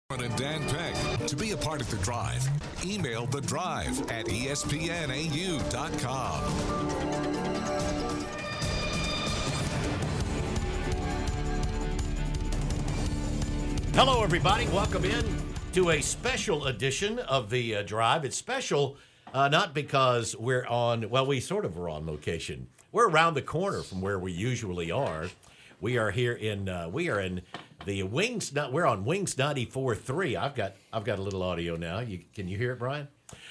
And Dan Peck. To be a part of The Drive, email The Drive at espnau.com. Hello, everybody. Welcome in to a special edition of The Drive. It's special not because we sort of are on location. We're around the corner from where we usually are. We are here in the Wings. We're on Wings 94.3. I've got a little audio now. Can you hear it, Brian?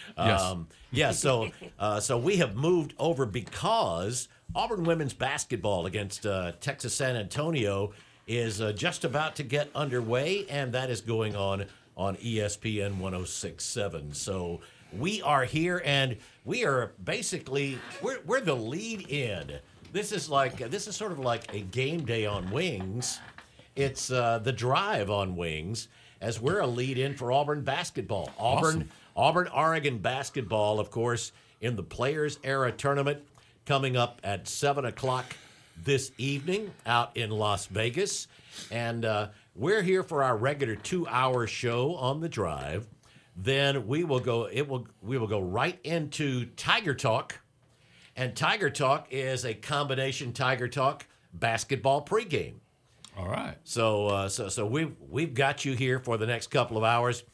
Yes. So we have moved over because Auburn women's basketball against Texas San Antonio is just about to get underway, and that is going on ESPN 106.7. So we are here, and we are basically we're the lead in. This is sort of like a game day on Wings. It's the Drive on Wings, as we're a lead-in for Auburn basketball. Auburn, Oregon basketball, of course, in the Players Era Tournament, coming up at 7 o'clock this evening out in Las Vegas. And we're here for our regular 2-hour show on the Drive. Then we will go right into Tiger Talk. And Tiger Talk is a combination Tiger Talk basketball pregame. All right. So we've got you here for the next couple of hours.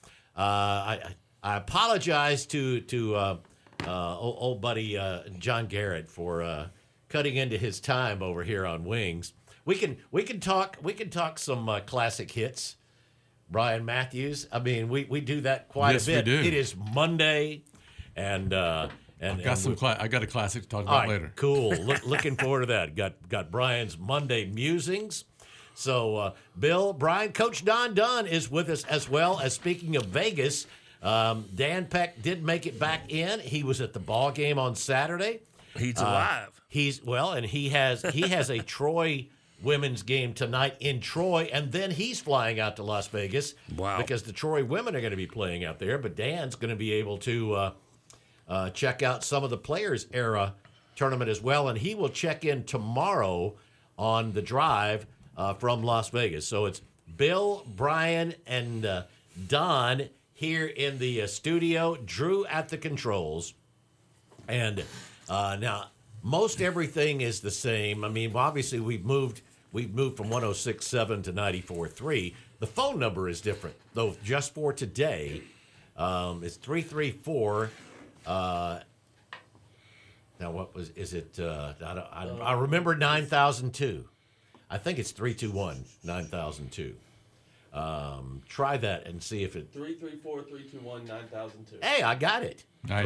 I apologize to old buddy John Garrett for cutting into his time over here on Wings. We can talk some classic hits. Brian Matthews. I mean, we do that quite a bit. We do. It is Monday, and I got a classic to talk about later. Cool. Looking forward to that. Got Brian's Monday musings. So, Bill, Brian, Coach Don Dunn is with us as well. As speaking of Vegas, Dan Peck did make it back in. He was at the ball game on Saturday. He's alive. He has a Troy women's game tonight in Troy, and then he's flying out to Las Vegas. Wow. Because the Troy women are going to be playing out there, but Dan's going to be able to check out some of the Players Era Tournament as well, and he will check in tomorrow on the Drive from Las Vegas. So it's Bill, Brian, and Don here in the studio, Drew at the controls. And now most everything is the same. I mean, obviously we've moved from 106.7 to 94.3. The phone number is different, though, just for today. It's 334. Now, is it? I remember 9002. I think it's 321-9002. Try that and see if it. 334-321-9002. Hey, I got it. Nice.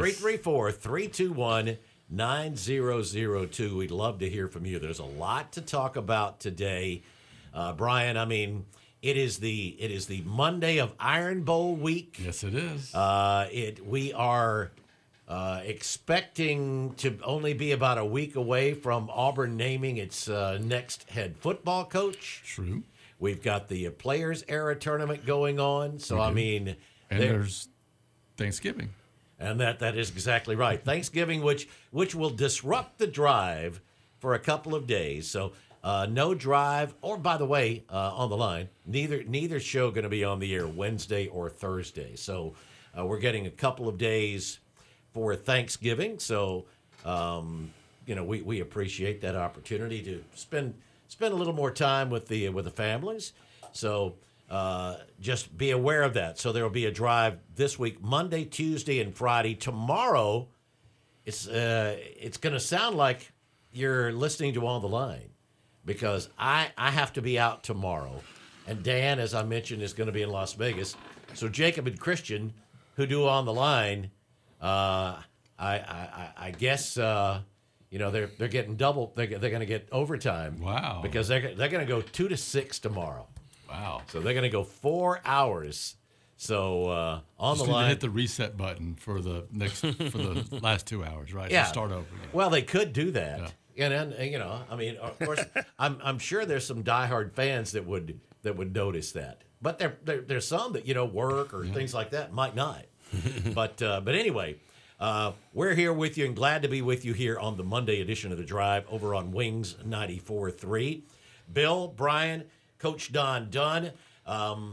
334-321-9002. We'd love to hear from you. There's a lot to talk about today, Brian. I mean, it is the Monday of Iron Bowl week. Yes, it is. We are expecting to only be about a week away from Auburn naming its next head football coach. True. We've got the Players Era Tournament going on. So, I mean. And there's Thanksgiving. And that is exactly right. Thanksgiving, which will disrupt the Drive for a couple of days. So no Drive, or by the way, on the line, neither show going to be on the air Wednesday or Thursday. So we're getting a couple of days for Thanksgiving. So we appreciate that opportunity to spend a little more time with the families. So just be aware of that. So there will be a Drive this week, Monday, Tuesday, and Friday. Tomorrow, it's going to sound like you're listening to On the Line, because I have to be out tomorrow, and Dan, as I mentioned, is going to be in Las Vegas. So Jacob and Christian, who do On the Line, I guess they're getting double. They're going to get overtime. Wow. Because they're going to go 2 to 6 tomorrow. Wow. So they're going to go 4 hours. So on Just the need to line, hit the reset button for the last 2 hours, right? Yeah. To start over again. Well, they could do that. And then, I mean, of course, I'm sure there's some diehard fans that would notice that. But there's some that work or things like that might not. But anyway, we're here with you and glad to be with you here on the Monday edition of the Drive over on Wings 94.3. Bill, Brian, Coach Don Dunn.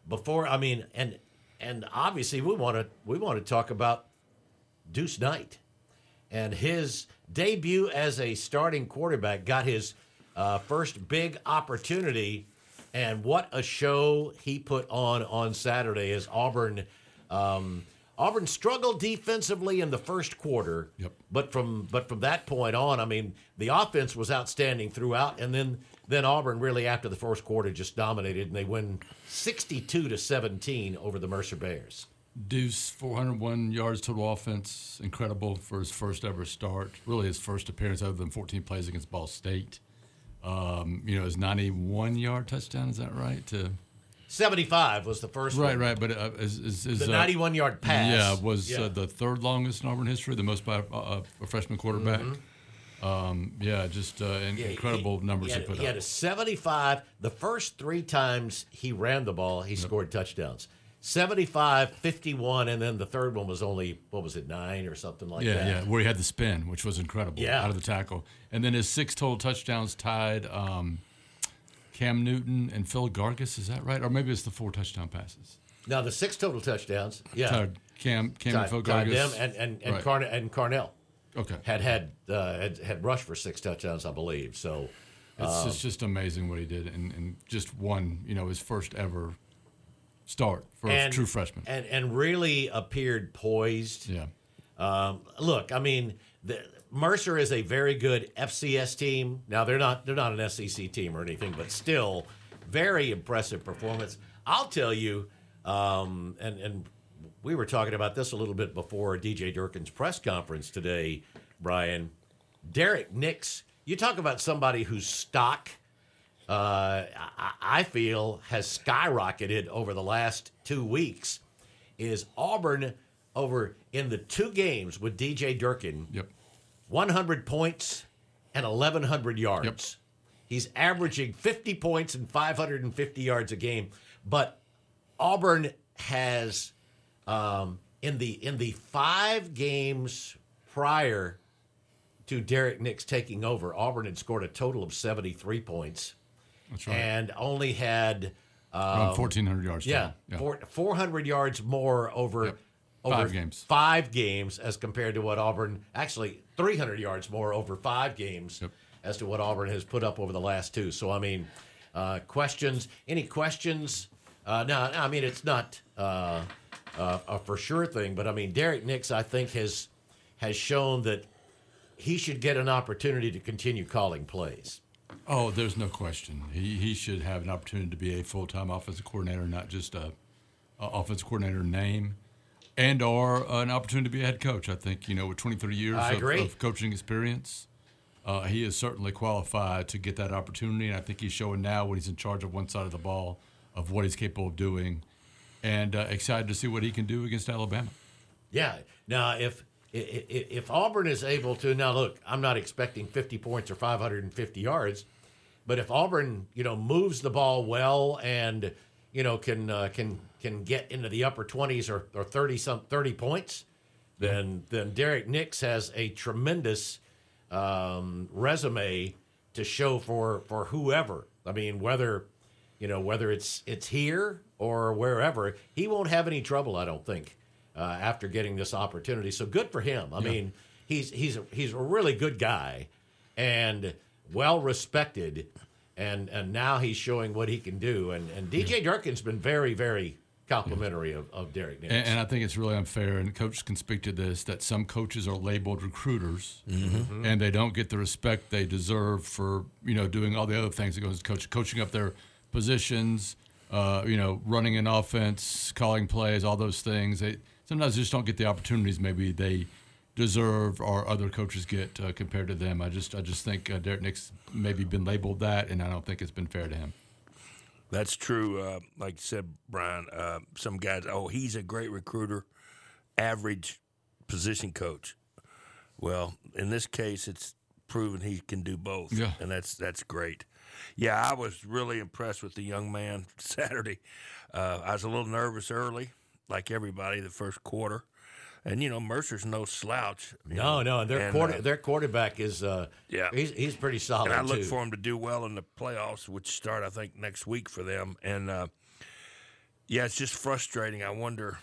before, I mean, and obviously we want to talk about Deuce Knight and his debut as a starting quarterback. Got his first big opportunity, and what a show he put on Saturday as Auburn. Auburn struggled defensively in the first quarter, but from that point on, I mean, the offense was outstanding throughout, and then Auburn really after the first quarter just dominated, and they win 62-17 over the Mercer Bears. Deuce, 401 yards total offense, incredible for his first ever start. Really his first appearance other than 14 plays against Ball State. His 91-yard touchdown, is that right? 75 was the first one. Right. But the 91-yard pass. Was the third longest in Auburn history, the most by a freshman quarterback. Incredible numbers he put up. He had a 75. The first 3 times he ran the ball, he scored touchdowns. 75, 51, and then the third one was only, 9 or something like that? Yeah, where he had the spin, which was incredible out of the tackle. And then his 6 total touchdowns tied Cam Newton and Phil Gargis, is that right? Or maybe it's the 4 touchdown passes. No, the 6 total touchdowns. Yeah, tied Cam and Phil Gargis. Them and right. Carnell. Okay. Had rushed for 6 touchdowns, I believe. So it's just amazing what he did, and just won, his first ever start for a true freshman, and really appeared poised. Yeah. Look, I mean, Mercer is a very good FCS team. Now they're not an SEC team or anything, but still, very impressive performance. I'll tell you, and we were talking about this a little bit before DJ Durkin's press conference today, Brian. Derek Nix, you talk about somebody whose stock, I feel, has skyrocketed over the last 2 weeks, is Auburn over in the 2 games with DJ Durkin. 100 points and 1,100 yards. He's averaging 50 points and 550 yards a game. But Auburn has, in the 5 games prior to Derek Nix taking over, Auburn had scored a total of 73 points. That's right. And only had around 1,400 yards. Yeah, 400 yards more over 5 games. 5 games as compared to what Auburn, actually 300 yards more over 5 games as to what Auburn has put up over the last 2. So, I mean, questions? Any questions? No, I mean, it's not a for sure thing, but I mean, Derek Nix, I think, has shown that he should get an opportunity to continue calling plays. Oh, there's no question. He should have an opportunity to be a full-time offensive coordinator, not just a offensive coordinator name, and or an opportunity to be a head coach. I think, with 23 years of coaching experience, he is certainly qualified to get that opportunity, and I think he's showing now when he's in charge of one side of the ball of what he's capable of doing, and excited to see what he can do against Alabama. Yeah. Now, if Auburn is able to, now look, I'm not expecting 50 points or 550 yards, but if Auburn, moves the ball well and, can get into the upper 20s or 30 points, then Derek Nix has a tremendous resume to show for whoever. I mean, whether it's here or wherever, he won't have any trouble, I don't think. After getting this opportunity, so good for him. I mean, he's a really good guy, and well respected, and now he's showing what he can do. And DJ Durkin's been very, very complimentary of Derek Nix. And I think it's really unfair, and coaches can speak to this, that some coaches are labeled recruiters, and they don't get the respect they deserve for doing all the other things that goes into coaching up their positions, running an offense, calling plays, all those things. They sometimes just don't get the opportunities maybe they deserve or other coaches get compared to them. I just think Derek Nix maybe been labeled that, and I don't think it's been fair to him. That's true. Like you said, Brian, some guys, he's a great recruiter, average position coach. Well, in this case, it's proven he can do both, and that's great. Yeah, I was really impressed with the young man Saturday. I was a little nervous early, like everybody, the first quarter. And, Mercer's no slouch. No, and their quarterback is he's pretty solid, and I look for him to do well in the playoffs, which start, I think, next week for them. And Yeah, it's just frustrating. I wonder,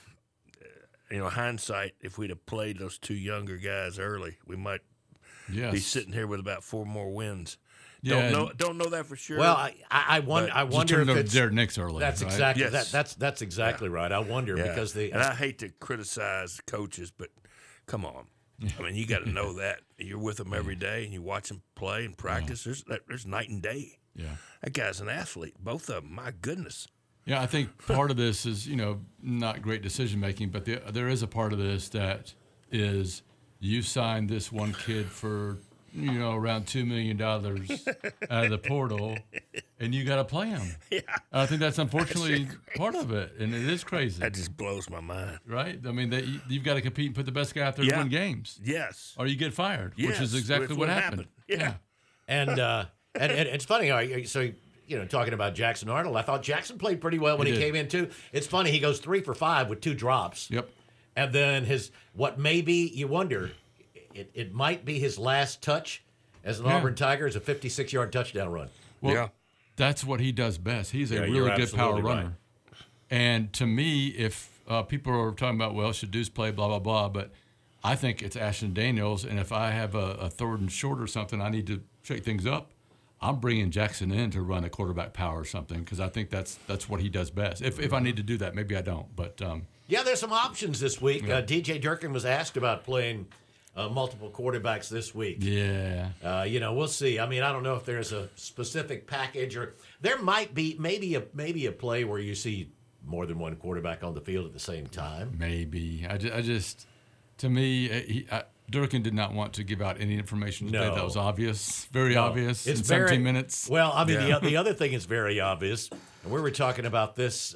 hindsight, if we'd have played those two younger guys early, we might be sitting here with about 4 more wins. Yeah, Don't know that for sure. Well, I wonder if it's Derek Nix early. That's right? exactly Yes. that's exactly right. I wonder because and I hate to criticize coaches, but come on. I mean, you got to know that you're with them every day and you watch them play and practice. There's night and day. Yeah. That guy's an athlete. Both of them. My goodness. Yeah, I think part of this is, not great decision making, but there is a part of this that is you signed this one kid for, around $2 million out of the portal, and you got to play him. Yeah. I think that's unfortunately part of it, and it is crazy. That just blows my mind. Right? I mean, you've got to compete and put the best guy out there to win games. Yes. Or you get fired, which Yes, is exactly which what would happened. happen. Yeah. and it's funny. So talking about Jackson Arnold, I thought Jackson played pretty well when he did. came in too. It's funny, he goes 3 for 5 with 2 drops. Yep. And then what maybe you wonder, it might be his last touch as an Auburn Tiger is a 56-yard touchdown run. Well, that's what he does best. He's a you're really good power absolutely runner. right. And to me, if people are talking about, well, should Deuce play, blah, blah, blah, but I think it's Ashton Daniels, and if I have a 3rd and short or something, I need to shake things up, I'm bringing Jackson in to run a quarterback power or something because I think that's what he does best. If I need to do that, maybe I don't. But Yeah, there's some options this week. DJ Durkin was asked about playing multiple quarterbacks this week. yeah. We'll see. I mean, I don't know if there's a specific package or there might be maybe a play where you see more than one quarterback on the field at the same time. Maybe. I just to me, Durkin did not want to give out any information today No. that was obvious, very obvious It's in 17 very, minutes. Well, I mean, the other thing is very obvious, and we were talking about this,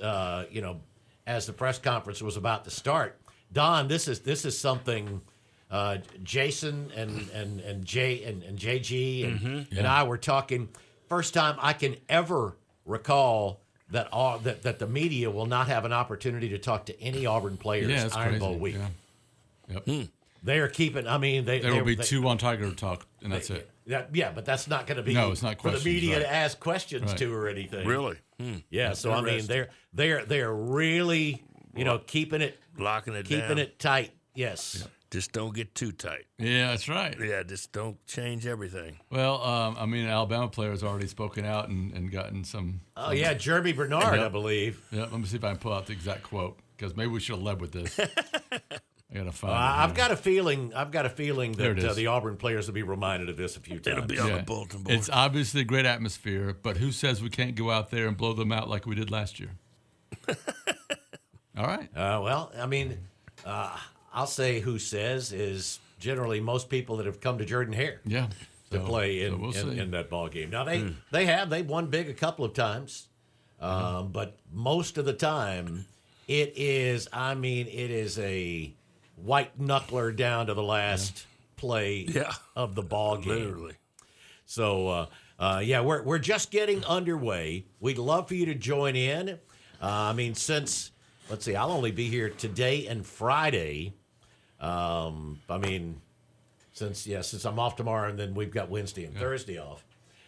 as the press conference was about to start. Don, this is something Jason and Jay and JG and I were talking. First time I can ever recall that the media will not have an opportunity to talk to any Auburn players Yeah, that's Iron crazy. Bowl week. Yeah. Yep. They are keeping. I mean, There will be 2 on Tiger Talk, and that's it. But that's not going to be. No, it's not for the questions, media right. to ask questions Right. to or anything. Really? Yeah. So I mean, they're really keeping it Locking it down. keeping it tight. Yes. Just don't get too tight. Yeah, that's right. Yeah, just don't change everything. Well, an Alabama player has already spoken out and gotten some. Oh yeah, Jeremy Bernard, Yep. I believe. Yeah, let me see if I can pull out the exact quote because maybe we should have led with this. I gotta find. I've it got a feeling. There that it is. the Auburn players will be reminded of this a few times. It'll be on the bulletin board. It's obviously a great atmosphere, but who says we can't go out there and blow them out like we did last year? All right. Well, I mean, I'll say who says is generally most people that have come to Jordan Hare Yeah. to play in, we'll see. in that ball game. Now they've won big a couple of times, but most of the time it is a white knuckler down to the last play of the ball game. Literally. So we're just getting underway. We'd love for you to join in. Since let's see, I'll only be here today and Friday. Since I'm off tomorrow, and then we've got Wednesday and Thursday off.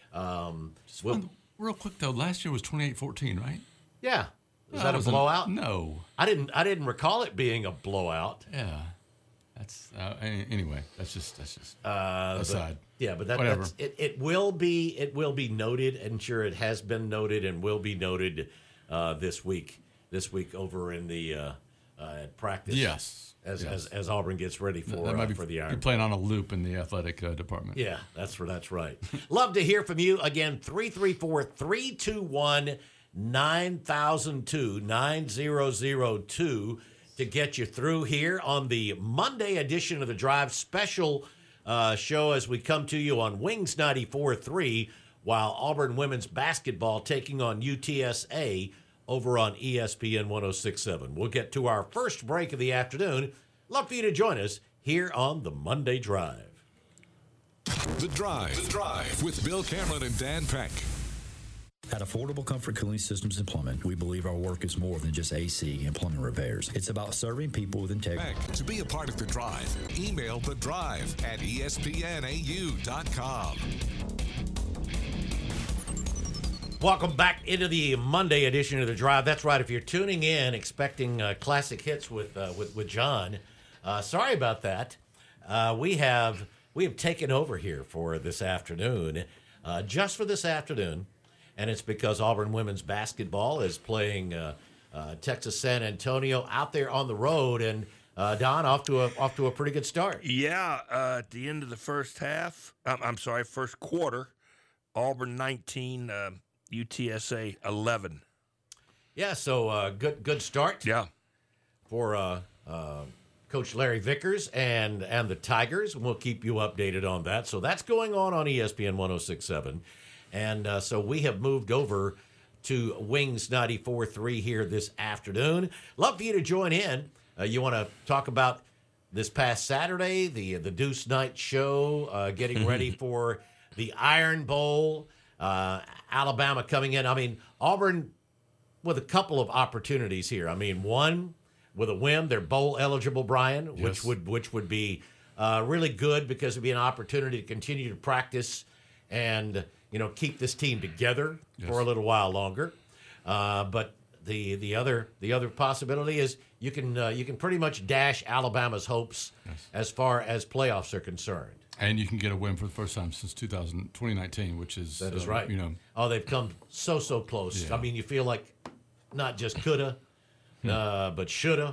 Real quick though, last year was 28-14, right? Yeah, is That that a wasn't- blowout? No. I didn't recall it being a blowout. Yeah. That's anyway. That's just But aside. Whatever. It will be noted, and sure it has been noted and will be noted this week over in the practice. Yes. As Auburn gets ready for That might be the Iron. You're playing on a loop in the athletic department. Yeah, that's right. Love to hear from you. Again, 334-321-9002 to get you through here on the Monday edition of the Drive special show as we come to you on Wings 94.3 while Auburn women's basketball taking on UTSA over on ESPN 106.7. We'll get to our first break of the afternoon. Love for you to join us here on the Monday Drive. The Drive with Bill Cameron and Dan Peck. At Affordable Comfort Cooling Systems and Plumbing, we believe our work is more than just AC and plumbing repairs. It's about serving people with integrity. Peck. To be a part of The Drive, email The Drive at espnau.com. Welcome back into the Monday edition of The Drive. That's right. If you're tuning in expecting classic hits with John, sorry about that. We have taken over here for this afternoon, just for this afternoon, and it's because Auburn women's basketball is playing Texas San Antonio out there on the road, and Don off to a pretty good start. Yeah, at the end of the first quarter, Auburn 19. UTSA 11. Yeah, so good start. Yeah, for Coach Larry Vickers and the Tigers. We'll keep you updated on that. So that's going on ESPN 106.7. And so we have moved over to Wings 94.3 here this afternoon. Love for you to join in. You want to talk about this past Saturday, the Deuce Night show, getting ready for the Iron Bowl. Alabama coming in. I mean, Auburn with a couple of opportunities here. I mean, one with a win, they're bowl eligible, Brian, yes. which would be really good because it'd be an opportunity to continue to practice and keep this team together for a little while longer. But the other possibility is you can pretty much dash Alabama's hopes as far as playoffs are concerned. And you can get a win for the first time since 2019, which is that is right. They've come so close. Yeah. I mean, you feel like not just coulda, but shoulda.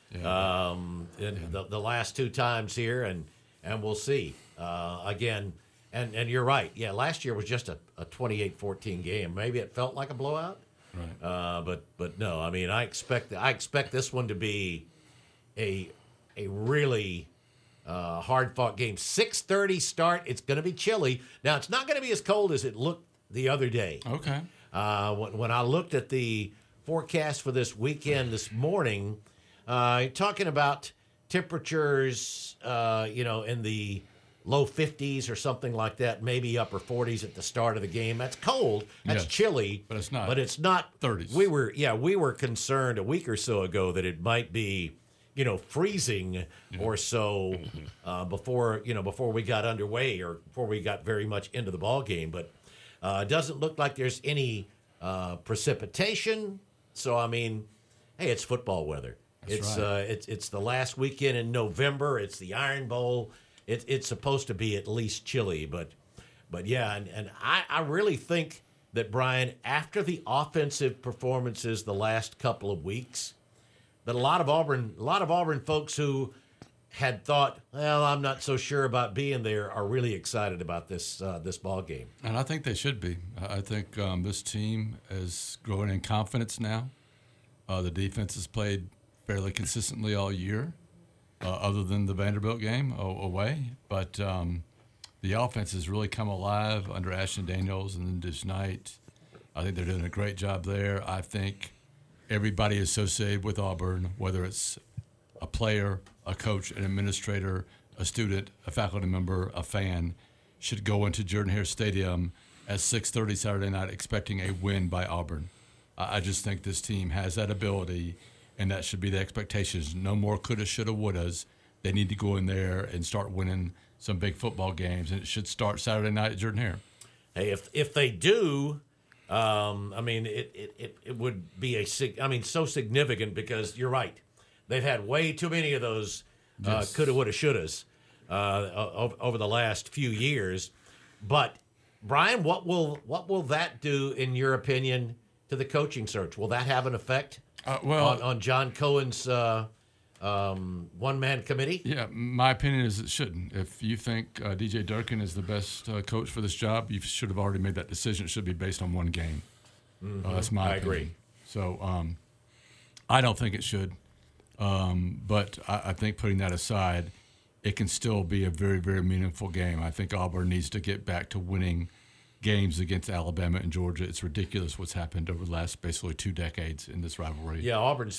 Yeah. The last two times here, and we'll see again. And you're right. Yeah, last year was just a 28-14 game. Maybe it felt like a blowout. Right. But no. I mean, I expect this one to be a really hard-fought game. 6:30 start. It's going to be chilly. Now, it's not going to be as cold as it looked the other day. Okay. When I looked at the forecast for this weekend this morning, talking about temperatures, in the low 50s or something like that, maybe upper 40s at the start of the game. That's cold. That's Yes, chilly. but it's not. But it's not 30s. We were concerned a week or so ago that it might be freezing or so before we got underway or before we got very much into the ball game. But it doesn't look like there's any precipitation. So I mean, hey, it's football weather. That's right. It's the last weekend in November. It's the Iron Bowl. It's supposed to be at least chilly, but yeah, and I really think that, Brian, after the offensive performances the last couple of weeks, that a lot of Auburn folks who had thought, well, I'm not so sure about being there, are really excited about this ball game. And I think they should be. I think this team is growing in confidence now. The defense has played fairly consistently all year, other than the Vanderbilt game away. But the offense has really come alive under Ashton Daniels and then Deuce Knight. I think they're doing a great job there. I think everybody associated with Auburn, whether it's a player, a coach, an administrator, a student, a faculty member, a fan, should go into Jordan-Hare Stadium at 6:30 Saturday night expecting a win by Auburn. I just think this team has that ability, and that should be the expectations. No more coulda, shoulda, wouldas. They need to go in there and start winning some big football games, and it should start Saturday night at Jordan-Hare. Hey, if they do, I mean, it would be so significant because you're right. They've had way too many of those coulda, woulda, shouldas over the last few years. But Brian, what will that do, in your opinion, to the coaching search? Will that have an effect on John Cohen's one-man committee? Yeah, my opinion is it shouldn't. If you think DJ Durkin is the best coach for this job, you should have already made that decision. It should be based on one game. That's my opinion. agree. So I don't think it should. But I think putting that aside, it can still be a very, very meaningful game. I think Auburn needs to get back to winning games against Alabama and Georgia. It's ridiculous what's happened over the last basically 2 decades in this rivalry. Yeah, Auburn's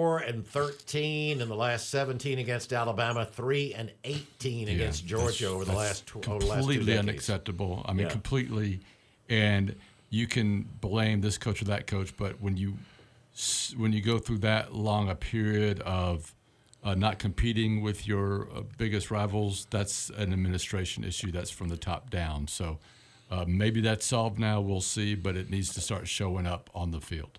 4-13 in the last 17 against Alabama, 3-18 against Georgia over the last 2 decades. Completely unacceptable. I mean, completely. And you can blame this coach or that coach, but when you go through that long a period of not competing with your biggest rivals, that's an administration issue. That's from the top down. So Maybe that's solved now. We'll see, but it needs to start showing up on the field.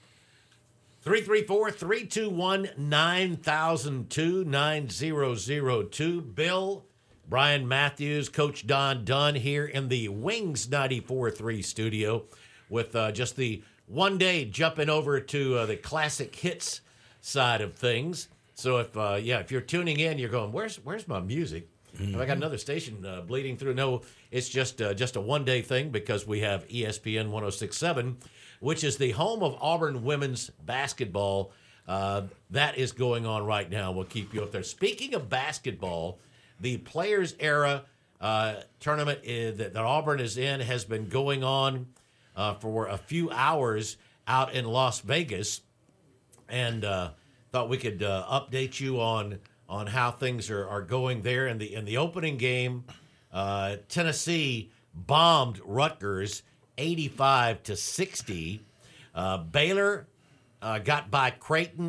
334-321-9002. Bill, Brian Matthews, Coach Don Dunn here in the Wings 94.3 studio with just the one day jumping over to the classic hits side of things. So if you're tuning in, you're going, where's my music? Have I got another station bleeding through? No, it's just a one-day thing because we have ESPN 106.7, which is the home of Auburn women's basketball. That is going on right now. We'll keep you up there. Speaking of basketball, the Players Era tournament that Auburn is in has been going on for a few hours out in Las Vegas, and thought we could update you on how things are going there. In the opening game, Tennessee bombed Rutgers 85-60. Baylor got by Creighton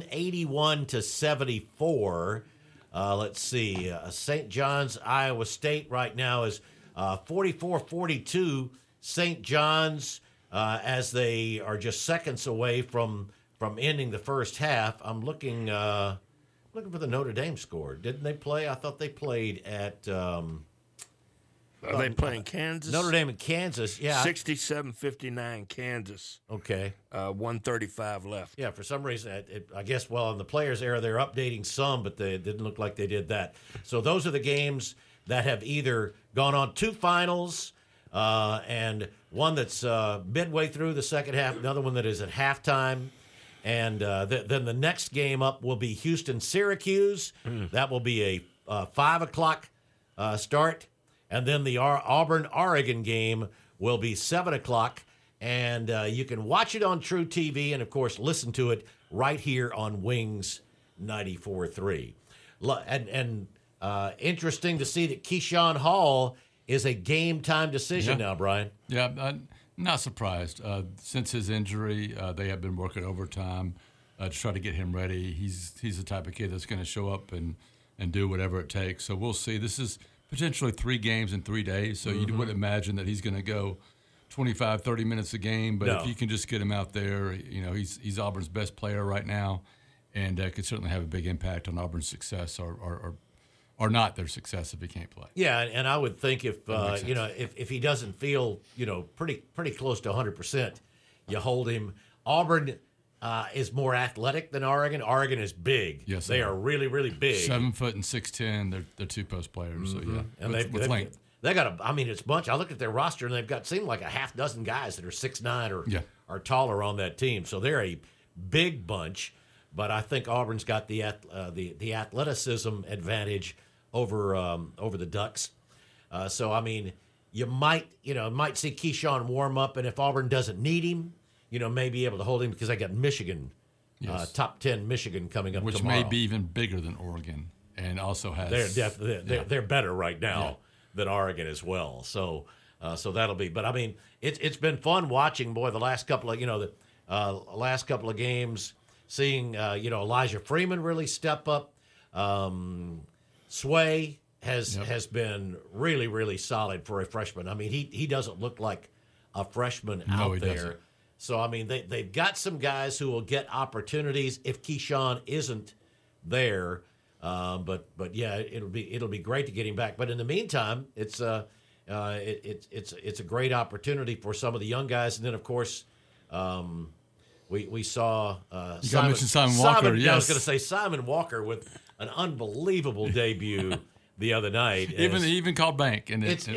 81-74. Let's see. St. John's, Iowa State right now is 44-42. St. John's, as they are just seconds away from ending the first half. I'm looking for the Notre Dame score. Didn't they play? I thought they played at. Are they playing Kansas? Notre Dame and Kansas, yeah. 67-59 Kansas. Okay. 1:35 left. Yeah, for some reason, I guess, in the Players Era, they're updating some, but they didn't look like they did that. So those are the games that have either gone on to finals, and one that's midway through the second half, another one that is at halftime. And then the next game up will be Houston-Syracuse. That will be a 5 o'clock start. And then the Auburn-Oregon game will be 7 o'clock. And you can watch it on True TV and, of course, listen to it right here on Wings 94.3. And interesting to see that Keyshawn Hall is a game-time decision now, Brian. Yeah, not surprised. Since his injury, they have been working overtime to try to get him ready. He's the type of kid that's going to show up and do whatever it takes. So we'll see. This is potentially 3 games in 3 days, so you would imagine that he's going to go 25, 30 minutes a game. But if you can just get him out there, he's Auburn's best player right now, and could certainly have a big impact on Auburn's success or not their success if he can't play. Yeah, and I would think if he doesn't feel pretty close to 100%, you hold him. Auburn is more athletic than Oregon. Oregon is big. Yes, they are really, really big. 7 foot and 6'10". They're 2 post players. So yeah, and with length. They got it's a bunch. I looked at their roster and they've got seemed like a half dozen guys that are 6'9" or taller on that team. So they're a big bunch. But I think Auburn's got the athleticism advantage over the Ducks. So I mean, you might see Keyshawn warm up, and if Auburn doesn't need him, may be able to hold him because I got Michigan, top 10 Michigan coming up which tomorrow. may be even bigger than Oregon, and also has they're better right now than Oregon as well. So that'll be. But I mean, it's been fun watching the last couple of games, seeing Elijah Freeman really step up. Sway has been really, really solid for a freshman. I mean, he doesn't look like a freshman out there. Doesn't. So I mean, they've got some guys who will get opportunities if Keyshawn isn't there. But yeah, it'll be great to get him back. But in the meantime, it's a great opportunity for some of the young guys. And then of course, we saw you got to mention Simon Walker. Yes. I was going to say Simon Walker with an unbelievable debut the other night. He even called bank, and it's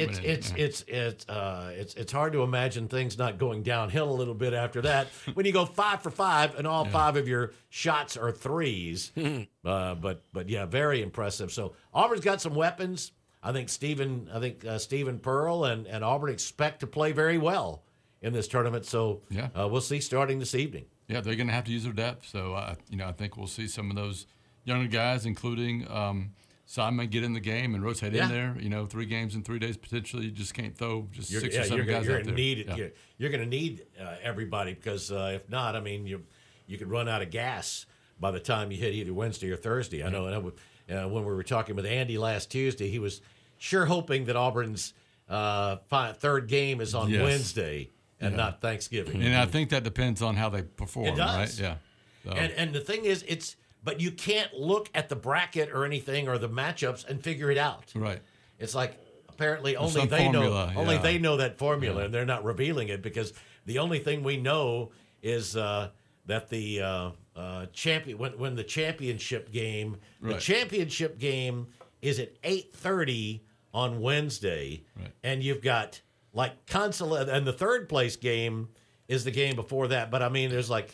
hard to imagine things not going downhill a little bit after that when you go 5 for 5 and all 5 of your shots are threes. But yeah, very impressive. So Auburn's got some weapons. I think Stephen Pearl and Auburn expect to play very well in this tournament. So we'll see starting this evening. Yeah, they're going to have to use their depth. So I think we'll see some of those younger guys, including Simon, get in the game and rotate in there. 3 games in 3 days potentially. You just can't throw just 6 or 7 guys out there. You're going to need everybody because if not, I mean, you could run out of gas by the time you hit either Wednesday or Thursday. I know when we were talking with Andy last Tuesday, he was sure hoping that Auburn's third game is on Yes. Wednesday and not Thanksgiving. And I think that depends on how they perform, It does. right? Yeah. So, And the thing is, but you can't look at the bracket or anything or the matchups and figure it out. right. It's like apparently only some they formula, know. Only yeah. they know that formula, and they're not revealing it because the only thing we know is that the champion when the championship game, the Right. championship game is at 8:30 on Wednesday, Right. and you've got like consolation, and the third place game is the game before that. But I mean, there's like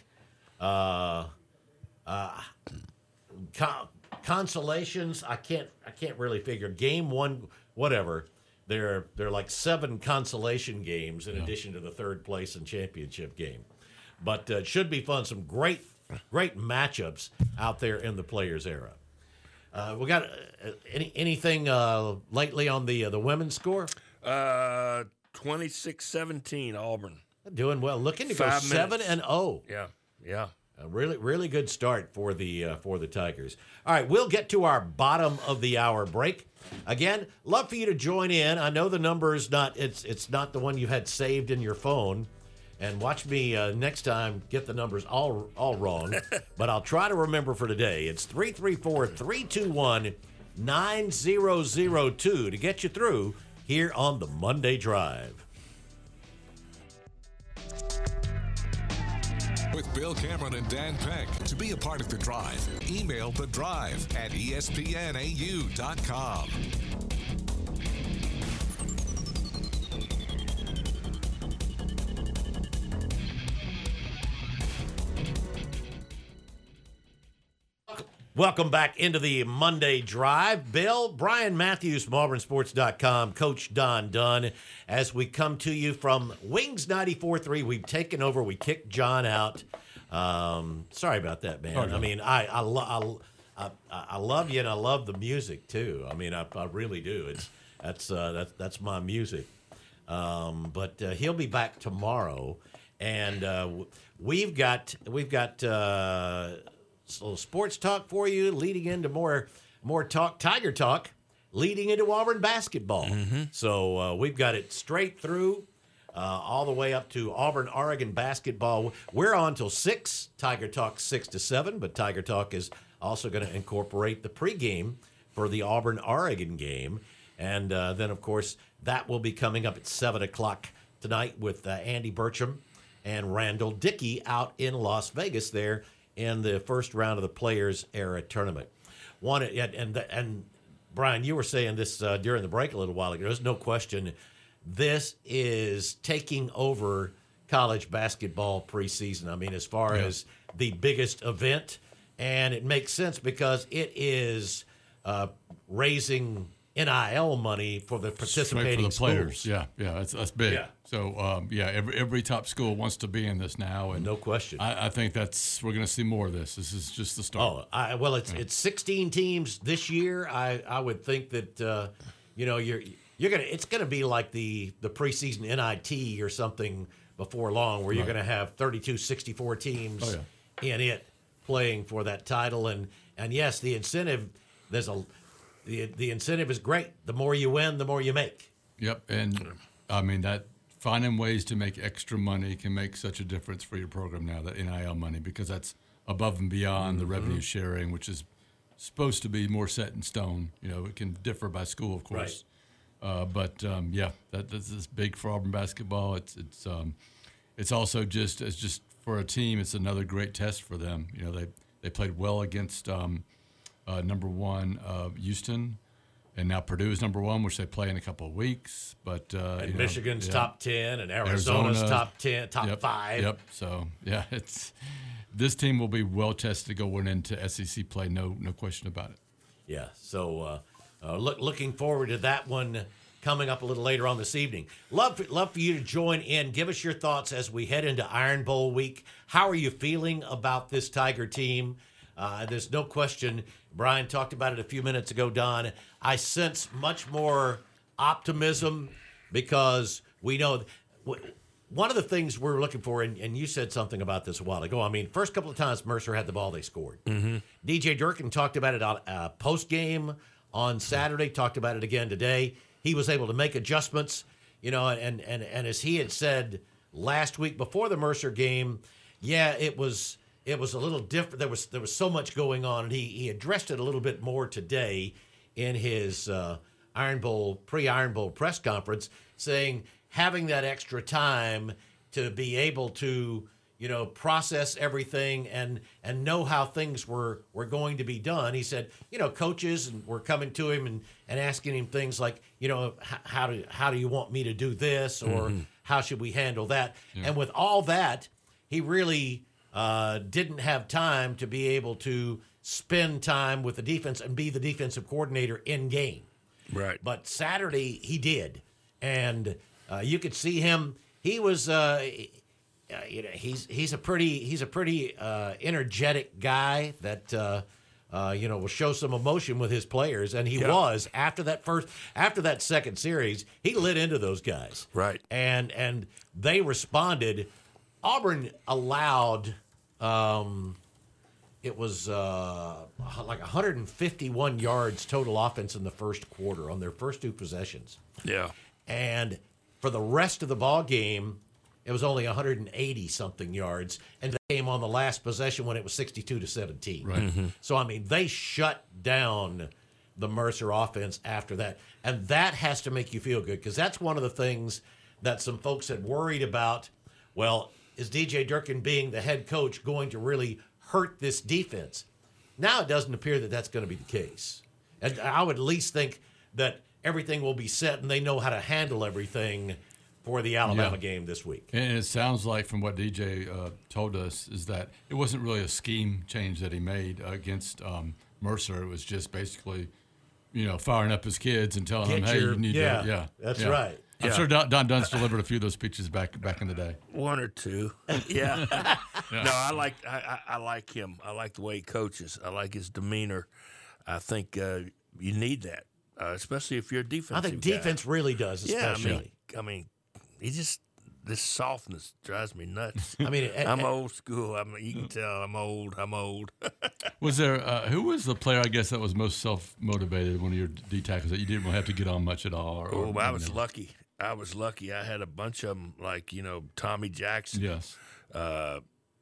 consolations. I can't really figure game one, whatever. There are like 7 consolation games in addition to the third place and championship game. But it should be fun. Some great matchups out there in the Players era. We got anything lately on the women's score? 26-17 Auburn. Doing well. Looking to go 5 minutes. 7-0. Yeah. A really good start for the Tigers. All right, we'll get to our bottom of the hour break. Again, love for you to join in. I know the number is not it's not the one you had saved in your phone, and watch me next time get the numbers all wrong. But I'll try to remember for today. It's 334-321-9002 to get you through here on the Monday Drive. With Bill Cameron and Dan Peck. To be a part of The Drive, email The Drive at espnau.com. Welcome back into the Monday Drive. Bill, Brian Matthews from AuburnSports.com, Coach Don Dunn, as we come to you from Wings 94.3. We've taken over. We kicked John out. Sorry about that, man. Oh, no. I mean, I love you, and I love the music too. I mean, I really do. That's my music. But he'll be back tomorrow, and we've got little sports talk for you, leading into more talk, Tiger talk, leading into Auburn basketball. So we've got it straight through, all the way up to Auburn, Oregon basketball. We're on till 6. Tiger Talk 6 to 7, but Tiger Talk is also going to incorporate the pregame for the Auburn, Oregon game. And then, of course, that will be coming up at 7 o'clock tonight with Andy Burcham and Randall Dickey out in Las Vegas there in the first round of the Players Era tournament. And Brian, you were saying this during the break a little while ago. There's no question this is taking over college basketball preseason. I mean, as far as the biggest event, and it makes sense because it is raising NIL money for the participating Straight for the players. schools. Yeah, that's big. Yeah. So every top school wants to be in this now, and No question. I think we're going to see more of this. This is just the start. It's 16 teams this year. I would think that it's gonna be like the preseason NIT or something before long, where you're gonna have 32, 64 teams in it playing for that title, and yes, the incentive the incentive is great. The more you win, the more you make. Yep, and I mean that finding ways to make extra money can make such a difference for your program now, that NIL money, because that's above and beyond the revenue sharing, which is supposed to be more set in stone. It can differ by school, of course. But that's big for Auburn basketball. It's also just for a team. It's another great test for them. They played well against number 1 Houston, and now Purdue is number 1, which they play in a couple of weeks. But Michigan's top 10, and Arizona's top 10, top 5. Yep. So this team will be well tested going into SEC play. No question about it. Yeah. So looking forward to that one coming up a little later on this evening. Love for you to join in. Give us your thoughts as we head into Iron Bowl week. How are you feeling about this Tiger team? There's no question. Brian talked about it a few minutes ago, Don. I sense much more optimism because we know one of the things we're looking for, and you said something about this a while ago. I mean, first couple of times Mercer had the ball, they scored. DJ Durkin talked about it on post-game on Saturday, talked about it again today. he was able to make adjustments, and as he had said last week before the Mercer game, it was a little different. There was so much going on, and he addressed it a little bit more today in his Iron Bowl press conference, saying having that extra time to be able to process everything and know how things were going to be done. He said, coaches were coming to him and asking him things like, how do you want me to do this, or how should we handle that? Yeah. And with all that, he really didn't have time to be able to spend time with the defense and be the defensive coordinator in game. Right. But Saturday he did, and you could see him. He was. He's a pretty energetic guy that will show some emotion with his players, and he was after that second series, he lit into those guys, right? And they responded. Auburn allowed it was like 151 yards total offense in the first quarter on their first two possessions. Yeah, and for the rest of the ball game, it was only 180-something yards, and they came on the last possession when it was 62-17. Right. Mm-hmm. So, I mean, they shut down the Mercer offense after that, and that has to make you feel good, because that's one of the things that some folks had worried about. Well, is DJ Durkin being the head coach going to really hurt this defense? Now it doesn't appear that that's going to be the case. And I would at least think that everything will be set and they know how to handle everything for the Alabama game this week. And it sounds like from what DJ told us is that it wasn't really a scheme change that he made against Mercer. It was just basically, firing up his kids and telling them, hey, you need to. That's right. I'm sure Don Dunn's delivered a few of those speeches back in the day. One or two. Yeah. No, I like him. I like the way he coaches. I like his demeanor. I think you need that, especially if you're a defensive I think guy. defense really does, especially. Yeah, I mean, this softness drives me nuts. I mean, I'm old school. You can tell I'm old. Was there who was the player, I guess, that was most self-motivated, one of your D tackles, that you didn't really have to get on much at all? I was lucky. I had a bunch of them, like, Tommy Jackson. Yes. DeMarco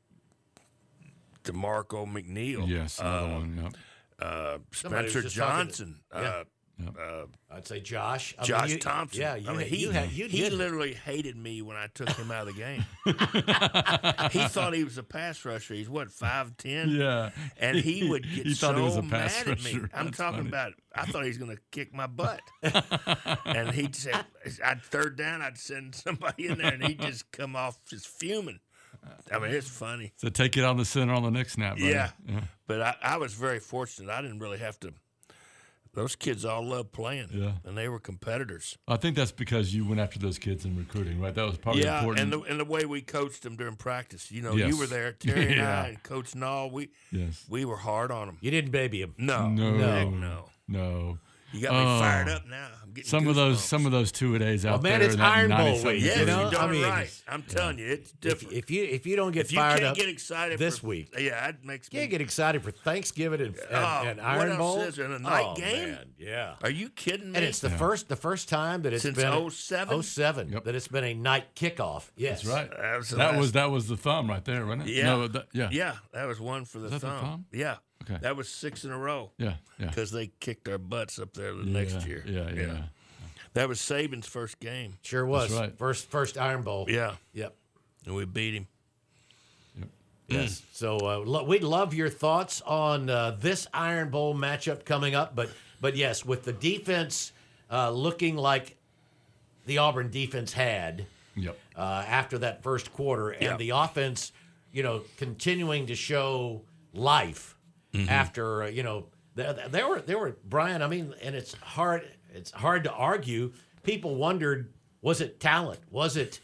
McNeil. Yes, another one, yep. Spencer Johnson. I'd say Josh. Josh Thompson. He literally hated me when I took him out of the game. He thought he was a pass rusher. He's 5'10"? Yeah. And he would get he thought he was a pass mad rusher. at me. I'm talking about, I thought he was going to kick my butt. And he'd say, third down, I'd send somebody in there, and he'd just come off just fuming. I mean, it's funny. So take it on the center on the next snap, buddy. Yeah. But I was very fortunate. I didn't really have to. Those kids all loved playing, and they were competitors. I think that's because you went after those kids in recruiting, right? That was probably important. And the way we coached them during practice. You were there, Terry and I, and Coach Nall. We were hard on them. You didn't baby him. No. You got me fired up now. I'm getting some of those 2-a-days out there. It's Iron Bowl week. Yes, you're darn right. I'm telling you, it's different. If you don't get fired up get excited this week, that makes me. You can't get excited for Thanksgiving and Iron Bowl and a night game. Man, yeah. Are you kidding me? And it's the first time that it's since been 07 that it's been a night kickoff. Yes, that's right. That was the thumb right there, wasn't it? Yeah, no, yeah, that was one for the thumb. Yeah. Okay. That was 6 in a row. Yeah. Because they kicked our butts up there the next year. Yeah. That was Saban's first game. Sure was. That's right. First Iron Bowl. Yeah. Yep. And we beat him. Yep. Yes. So we'd love your thoughts on this Iron Bowl matchup coming up. But yes, with the defense looking like the Auburn defense had after that first quarter, and the offense, continuing to show life after there were Brian. I mean, and it's hard to argue. People wondered, was it talent? Was it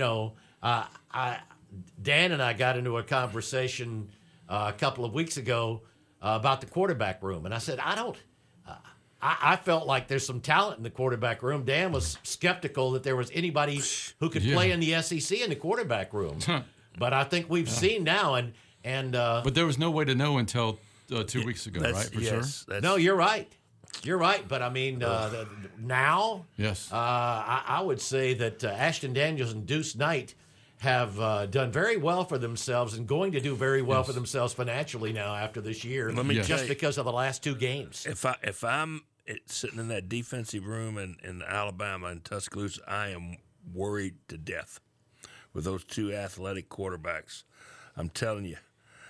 Dan and I got into a conversation a couple of weeks ago about the quarterback room, and I said I felt like there's some talent in the quarterback room. Dan was skeptical that there was anybody who could play in the SEC in the quarterback room, but I think we've seen now and but there was no way to know until 2 weeks ago, right? For sure. No, you're right. You're right, but I mean, now, Yes. I would say that Ashton Daniels and Deuce Knight have done very well for themselves and going to do very well for themselves financially now after this year, Let me tell just you, because of the last 2 games. If I'm sitting in that defensive room in Alabama and Tuscaloosa, I am worried to death with those 2 athletic quarterbacks. I'm telling you,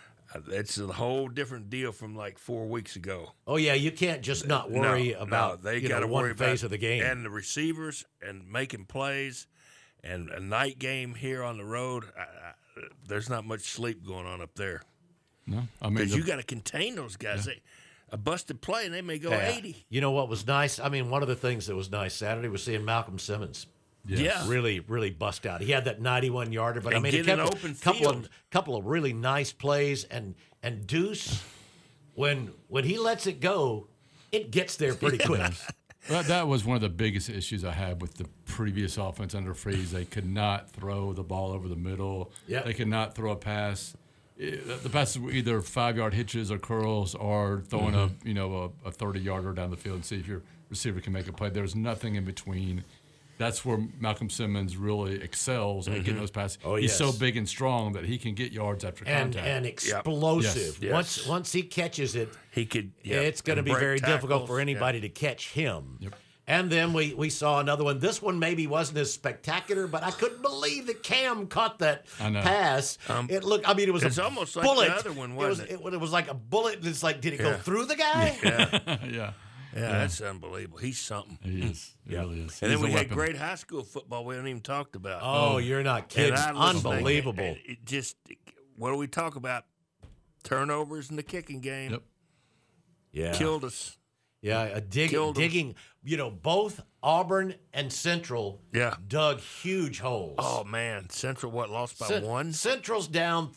it's a whole different deal from like 4 weeks ago. Oh yeah, you can't just not worry about they you got know, to one worry phase about of the game. and the receivers and making plays and a night game here on the road. There's not much sleep going on up there No, I mean, because you got to contain those guys. A busted play and they may go 80. You know what was nice? I mean, one of the things that was nice Saturday was seeing Malcolm Simmons. Yeah. Really bust out. He had that 91-yarder, but I And mean, he get kept an a open couple of really nice plays. And Deuce, when he lets it go, it gets there pretty quick. that was one of the biggest issues I had with the previous offense under Freeze. They could not throw the ball over the middle. Yep. They could not throw a pass. The passes were either 5-yard hitches or curls or throwing a 30-yarder down the field and see if your receiver can make a play. There's nothing in between. That's where Malcolm Simmons really excels at getting those passes. Oh, He's yes. so big and strong that he can get yards after contact. And explosive. Yes. Once he catches it, He could. it's going to be very difficult for anybody to catch him. Yep. And then we saw another one. This one maybe wasn't as spectacular, but I couldn't believe that Cam caught that pass. It looked. I mean, it was it's a almost like bullet. the other one, wasn't it? It was like a bullet. It's like, did it go through the guy? yeah. Yeah, that's unbelievable. He's something. He is. He really is. And then He's a we had weapon. great high school football we haven't even talked about. Oh, you're not kidding! And I listened, Unbelievable. It just, what do we talk about? Turnovers in the kicking game. Yep. Yeah, Killed us. yeah. Killed 'em. Digging. Both Auburn and Central. Yeah. Dug huge holes. Oh, man. Central, lost by one? Central's down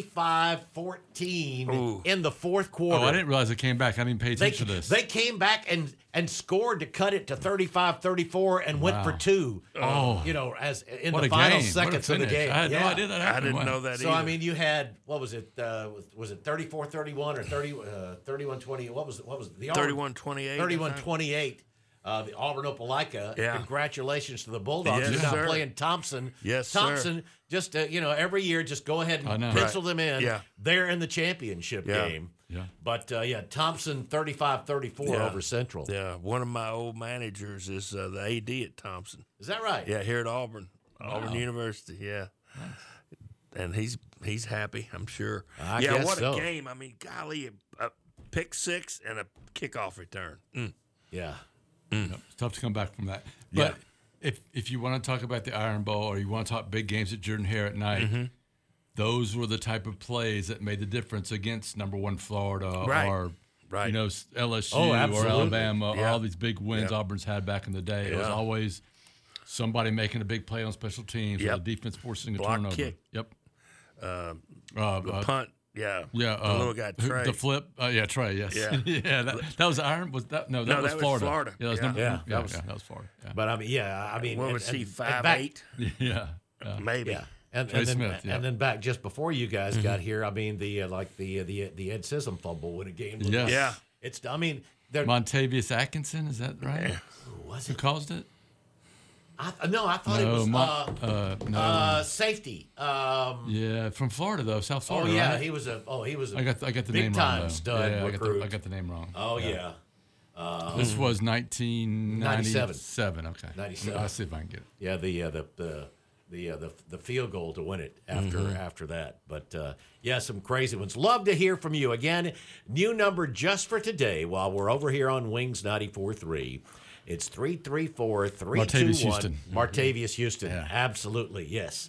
35-14 Ooh. in the fourth quarter. Oh, I didn't realize it came back. I didn't pay attention to this. They came back and scored to cut it to 35-34 and went for 2. Oh. As in What the a final game. What a seconds of the finish. game. I had no Yeah. idea that I happened. didn't Wow. know that So either. I mean, you had what was it? Was it 34-31 or 31-20? What was the 31-28. 31-28. The Auburn Opelika. Yeah. Congratulations to the Bulldogs. Yes, Who's now sir. playing Thompson. Yes, sir. Thompson. Just every year, just go ahead I know. and pencil Right. them in. Yeah. They're in the championship Yeah. game. Yeah. But Thompson 35-34 Yeah. over Central. Yeah, one of my old managers is the AD at Thompson. Is that right? Yeah, here at Auburn University. Yeah, and he's happy, I'm sure. I yeah, guess what so. a game! I mean, golly, a pick six and a kickoff return. Yeah. It's tough to come back from that. But if you want to talk about the Iron Bowl or you want to talk big games at Jordan-Hare at night, those were the type of plays that made the difference against number 1 Florida Right. or Right. LSU Oh, or absolutely. Alabama, Yeah. all these big wins Yeah. Auburn's had back in the day. It was Yeah. always somebody making a big play on special teams or Yep. the defense forcing a Block turnover. kick. Yep. The punt. Yeah. Yeah, The little guy, Trey. The flip, Trey, yes, Yeah. that was Iron. Was that no? That No, was that was Florida. Florida. Yeah, that was Yeah. number. Yeah, Yeah, that was- that was Florida. Yeah, But I mean, What and- was he, and 5'8"? yeah. Maybe. Yeah. And Trey then, Smith, yeah. and then back just before you guys got here, I mean the Ed Sissom fumble when a game. Was, Yes. Yeah. It's I mean they're Montavious Atkinson, is that right? who was Who it? caused it? I thought it was No. safety. Yeah, from Florida though, South Oh Florida. yeah, right? he was a I got the big name time wrong. Though. stud yeah, recruit. I got the name wrong. Oh yeah. This was 1997. 97. Okay. 97. I'll see if I can get it. Yeah, the field goal to win it after that. But some crazy ones. Love to hear from you. Again, new number just for today while we're over here on Wings 94.3. It's 334-321. Martavius Houston. Martavius Houston. Yeah. Absolutely, yes.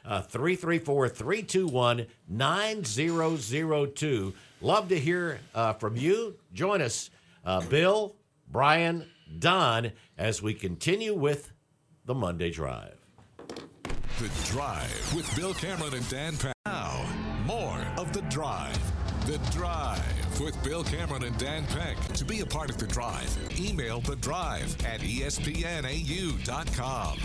334-321-9002. Love to hear from you. Join us, Bill, Brian, Don, as we continue with the Monday Drive. The Drive with Bill Cameron and Dan Pack. Now, more of The Drive. The Drive with Bill Cameron and Dan Peck. To be a part of The Drive, email The Drive at espnau.com.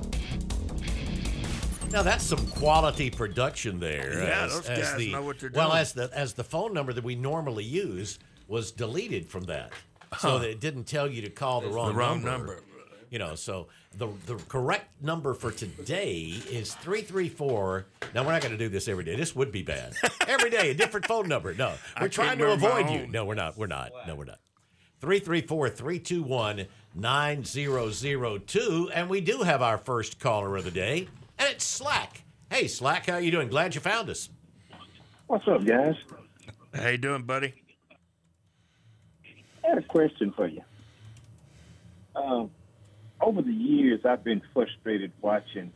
Now that's some quality production there. Yeah, those guys know what they're Well, doing. as the phone number that we normally use was deleted from that. so that it didn't tell you to call the wrong number. You know, so the correct number for today is 334. Now, we're not going to do this every day. This would be bad. Every day, a different phone number. No, we're trying to avoid you. No, we're not. We're not. No, we're not. 334-321-9002. And we do have our first caller of the day, and it's Slack. Hey, Slack, how you doing? Glad you found us. What's up, guys? How you doing, buddy? I had a question for you. Over the years, I've been frustrated watching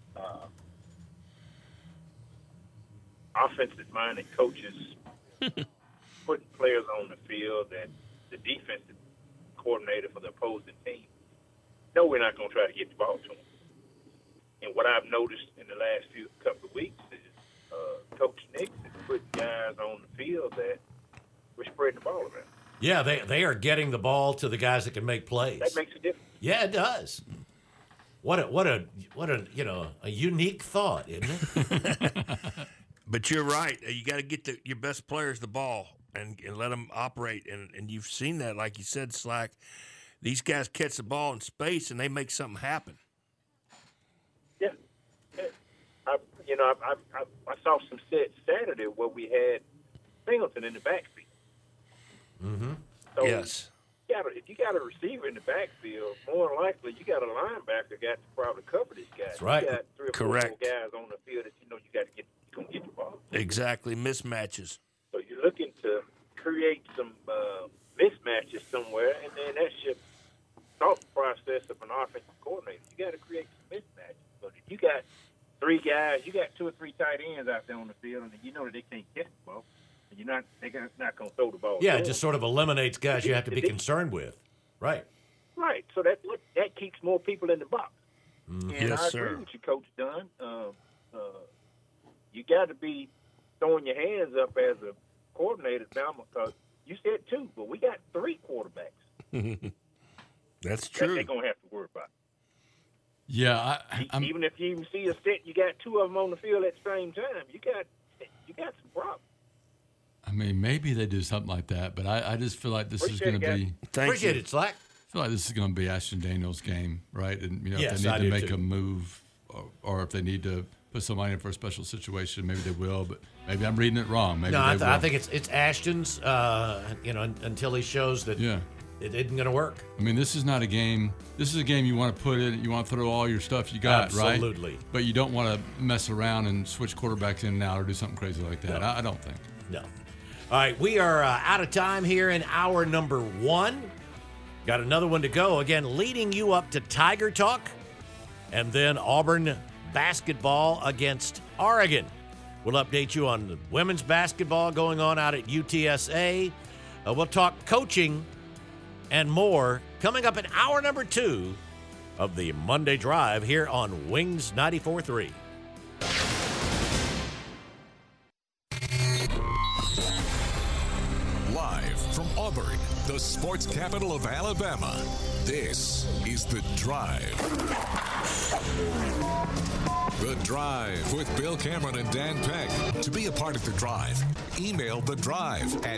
offensive-minded coaches putting players on the field that the defensive coordinator for the opposing team know we're not going to try to get the ball to them. And what I've noticed in the last couple of weeks is Coach Nick is putting guys on the field that we're spreading the ball around. Yeah, they are getting the ball to the guys that can make plays. That makes a difference. Yeah, it does. What a a unique thought, isn't it? But you're right. You got to get your best players the ball and let them operate. And you've seen that, like you said, Slack. These guys catch the ball in space and they make something happen. Yeah. I saw some sets Saturday where we had Singleton in the backfield. Mm-hmm. So yes. If you got a receiver in the backfield, more than likely you got a linebacker got to probably cover these guys. That's right. You got 3 or 4 Correct. guys on the field that you know you're going to get the ball. Exactly. Mismatches. So you're looking to create some mismatches somewhere, and then that's your thought process of an offensive coordinator. You got to create some mismatches. But if you got 3 guys, you got 2 or 3 tight ends out there on the field, and you know that they can't catch the ball. They're not going to throw the ball. Yeah, it just sort of eliminates guys you have to be concerned with. Right. Right. So that keeps more people in the box. Mm-hmm. And Yes, I sir. agree with you, Coach Dunn. You got to be throwing your hands up as a coordinator, Bama, because you said 2, but we got 3 quarterbacks That's that true. they're going to have to worry about. Yeah, I'm Even if you even see a set, you got 2 of them on the field at the same time. You got some problems. I mean, maybe they do something like that, but I just feel like this is Appreciate going to it, be. guys. Thank Appreciate you. it, Slack. I feel like this is going to be Ashton Daniels' game, right? And if Yes, they I need do to make too. a move, or if they need to put somebody in for a special situation, maybe they will. But maybe I'm reading it wrong. Maybe No, they will. I think it's Ashton's. Until he shows that Yeah. it isn't going to work. I mean, this is not a game. This is a game you want to put in. You want to throw all your stuff you got, right? Absolutely. But you don't want to mess around and switch quarterbacks in and out or do something crazy like that. No. I don't think. No. All right, we are out of time here in hour number 1. Got another one to go. Again, leading you up to Tiger Talk, and then Auburn basketball against Oregon. We'll update you on the women's basketball going on out at UTSA. We'll talk coaching and more coming up in hour number 2 of the Monday Drive here on Wings 94.3. Live from Auburn, the sports capital of Alabama, this is The Drive. The Drive with Bill Cameron and Dan Peck. To be a part of The Drive, email The Drive at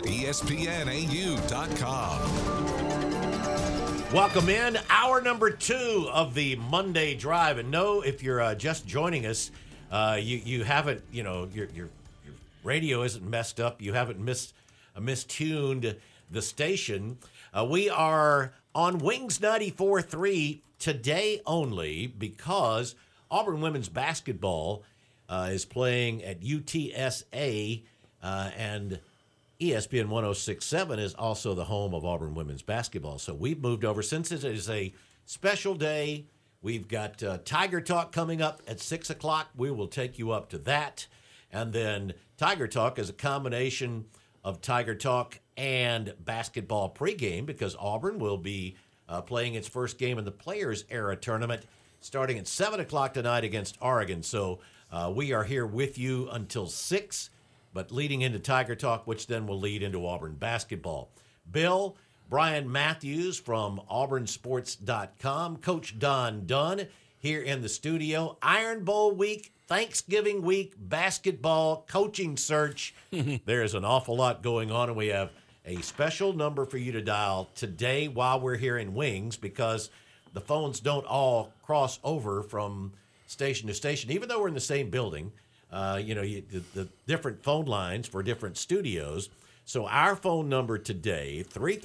espnau.com. Welcome in. Hour number 2 of the Monday Drive. And no, if you're just joining us, you haven't, your radio isn't messed up. You haven't mistuned the station. We are on Wings 94.3 today only because Auburn women's basketball is playing at UTSA, and ESPN 106.7 is also the home of Auburn women's basketball. So we've moved over. Since it is a special day, we've got Tiger Talk coming up at 6 o'clock. We will take you up to that. And then Tiger Talk is a combination of Tiger Talk and basketball pregame because Auburn will be playing its first game in the Players Era Tournament starting at 7 o'clock tonight against Oregon. So we are here with you until 6, but leading into Tiger Talk, which then will lead into Auburn basketball. Bill, Brian Matthews from auburnsports.com, Coach Don Dunn here in the studio. Iron Bowl week, Thanksgiving week, basketball, coaching search. There's an awful lot going on, and we have a special number for you to dial today while we're here in Wings, because the phones don't all cross over from station to station, even though we're in the same building. The different phone lines for different studios. So our phone number today,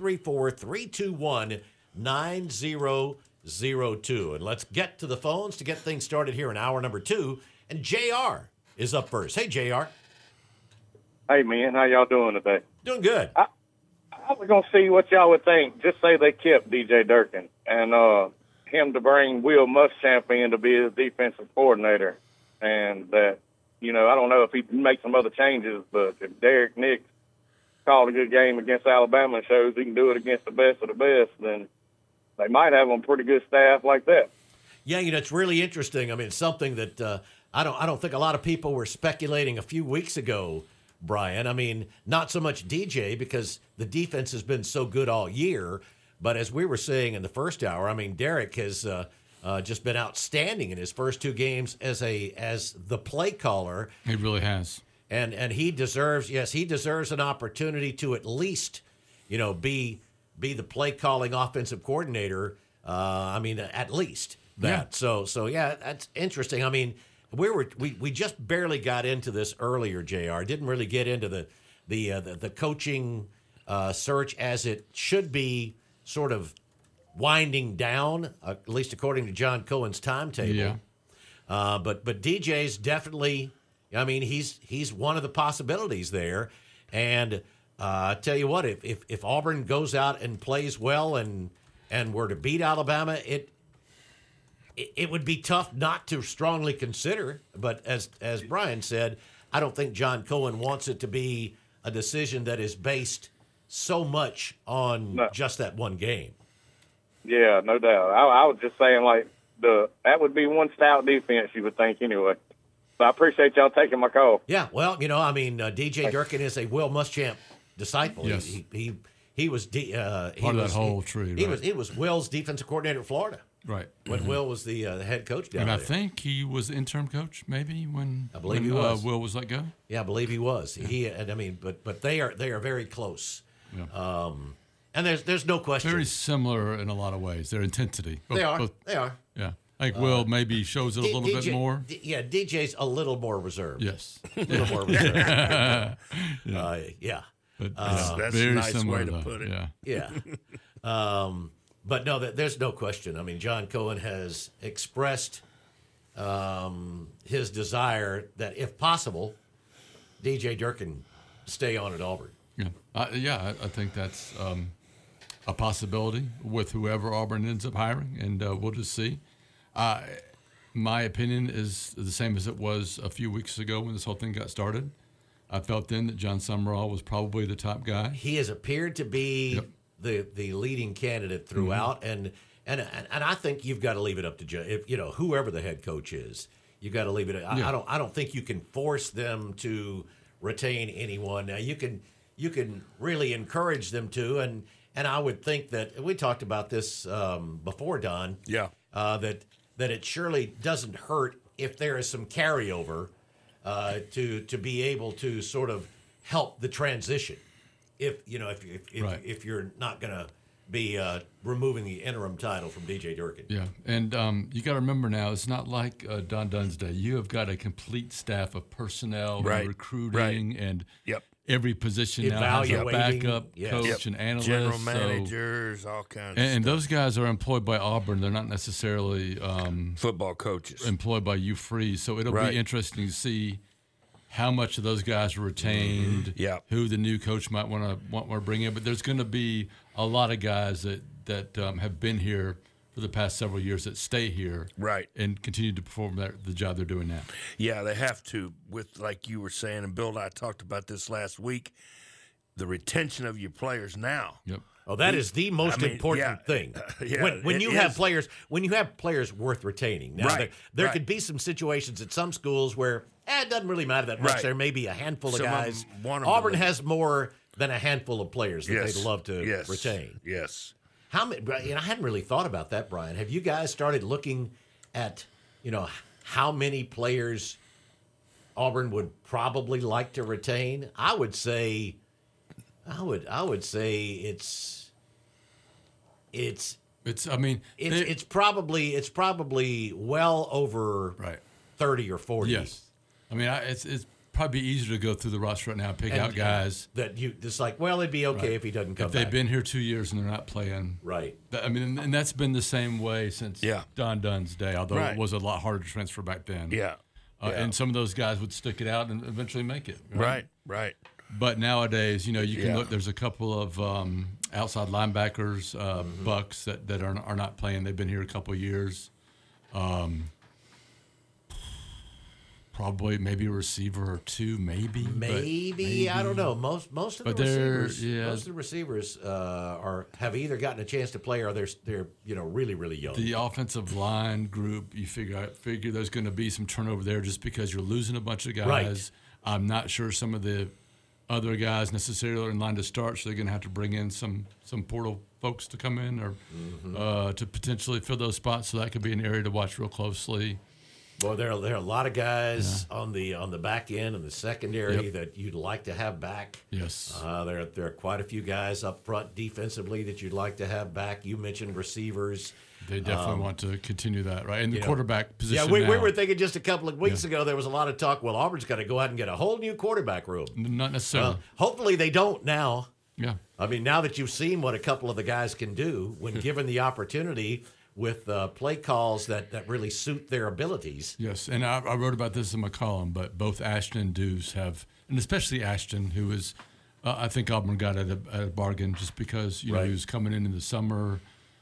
334-321-9002. And let's get to the phones to get things started here in hour number 2. And JR is up first. Hey, JR. Hey, man. How y'all doing today? Doing good. I was going to see what y'all would think. Just say they kept DJ Durkin and him to bring Will Muschamp in to be his defensive coordinator. And that, I don't know if he makes some other changes, but if Derek Nix called a good game against Alabama and shows he can do it against the best of the best, then they might have a pretty good staff like that. Yeah, it's really interesting. I mean, it's something that I don't think a lot of people were speculating a few weeks ago, Brian. I mean, not so much DJ because the defense has been so good all year, but as we were saying in the first hour, I mean, Derek has just been outstanding in his first 2 games as the play caller. He really has. And he deserves an opportunity to at least, be the play calling offensive coordinator. At least that. Yeah. So yeah, that's interesting. I mean, we just barely got into this earlier, JR. Didn't really get into the coaching search as it should be sort of winding down, at least according to John Cohen's timetable. Yeah. But DJ's definitely. I mean, he's one of the possibilities there, and I tell you what, if Auburn goes out and plays well and were to beat Alabama, it would be tough not to strongly consider. But as Brian said, I don't think John Cohen wants it to be a decision that is based so much on just that one game. Yeah, no doubt. I was just saying, that would be one stout defense, you would think, anyway. So I appreciate y'all taking my call. Yeah, well, DJ Durkin is a Will Muschamp disciple. Yes. He was part of that whole tree. He was Will's defensive coordinator at Florida. Right. When Will was the head coach down there. And I think he was interim coach maybe when I believe he was. Will was let go. Yeah, I believe he was. Yeah. But they are very close. Yeah. And there's no question. Very similar in a lot of ways. Their intensity. They are. Yeah. I think Will maybe shows it a little bit more. DJ's a little more reserved. Yes. A little more reserved. Yeah. But, that's very a nice similar, way to though. put it. Yeah. Yeah. But no, there's no question. I mean, John Cohen has expressed his desire that, if possible, DJ Durkin stay on at Auburn. Yeah. I think that's a possibility with whoever Auburn ends up hiring, and we'll just see. My opinion is the same as it was a few weeks ago when this whole thing got started. I felt then that John Summerall was probably the top guy. He has appeared to be the leading candidate throughout, Mm-hmm. and I think you've got to leave it up to whoever the head coach is. You've got to leave it. Yeah. I don't think you can force them to retain anyone. Now you can really encourage them to, and I would think that we talked about this before, Don. Yeah. That it surely doesn't hurt if there is some carryover to be able to sort of help the transition. If you're not going to be removing the interim title from DJ Durkin. Yeah, and you got to remember now, it's not like Don Dunn's day. You have got a complete staff of personnel, and recruiting, and every position now has a backup coach and analyst, general managers, all kinds. And those guys are employed by Auburn. They're not necessarily football coaches employed by Hugh Freeze. So it'll be interesting to see how much of those guys are retained. Who the new coach might want to bring in. But there's going to be a lot of guys that have been here for the past several years that stay here, and continue to perform the job they're doing now. Yeah, they have to. With, like you were saying, and Bill and I talked about this last week, the retention of your players now. Yep. Oh, that is the most important thing. When you have players worth retaining. Now, there could be some situations at some schools where it doesn't really matter that much. There may be a handful of guys. Auburn has more than a handful of players that they'd love to retain. Yes. How many? I hadn't really thought about that, Brian. Have you guys started looking at, how many players Auburn would probably like to retain? I would say I would say it's I mean, it's probably well over right. 30 or 40. Yes. I mean, it's probably easier to go through the roster right now and pick out guys that you just like. Well, it'd be okay if he doesn't come if they've back. been here 2 years and they're not playing. Right. I mean, and that's been the same way since Don Dunn's day, although Right. it was a lot harder to transfer back then. Yeah. And some of those guys would stick it out and eventually make it. Right. But nowadays, you can look. There's a couple of outside linebackers, Bucks that are not playing. They've been here a couple of years. Probably maybe a receiver or two, maybe. I don't know. Most of But the they're- receivers, yeah. most of the receivers have either gotten a chance to play or they're really really young. The offensive line group, you figure there's going to be some turnover there just because you're losing a bunch of guys. Right. I'm not sure some of the other guys necessarily are in line to start, so they're going to have to bring in some portal folks to come in or to potentially fill those spots. So that could be an area to watch real closely. Well, there are a lot of guys on the back end and the secondary that you'd like to have back. Yes. There are quite a few guys up front defensively that you'd like to have back. You mentioned receivers. They definitely want to continue that, right? And the quarterback position. Yeah, we now, were thinking just a couple of weeks ago there was a lot of talk. Well, Auburn's got to go out and get a whole new quarterback room. not necessarily. Hopefully they don't now. Yeah. I mean, now that you've seen what a couple of the guys can do when given the opportunity with play calls that really suit their abilities. Yes, and I wrote about this in my column, but both Ashton and Deuce have, and especially Ashton, who is, I think Auburn got at a bargain just because, he was coming in the summer.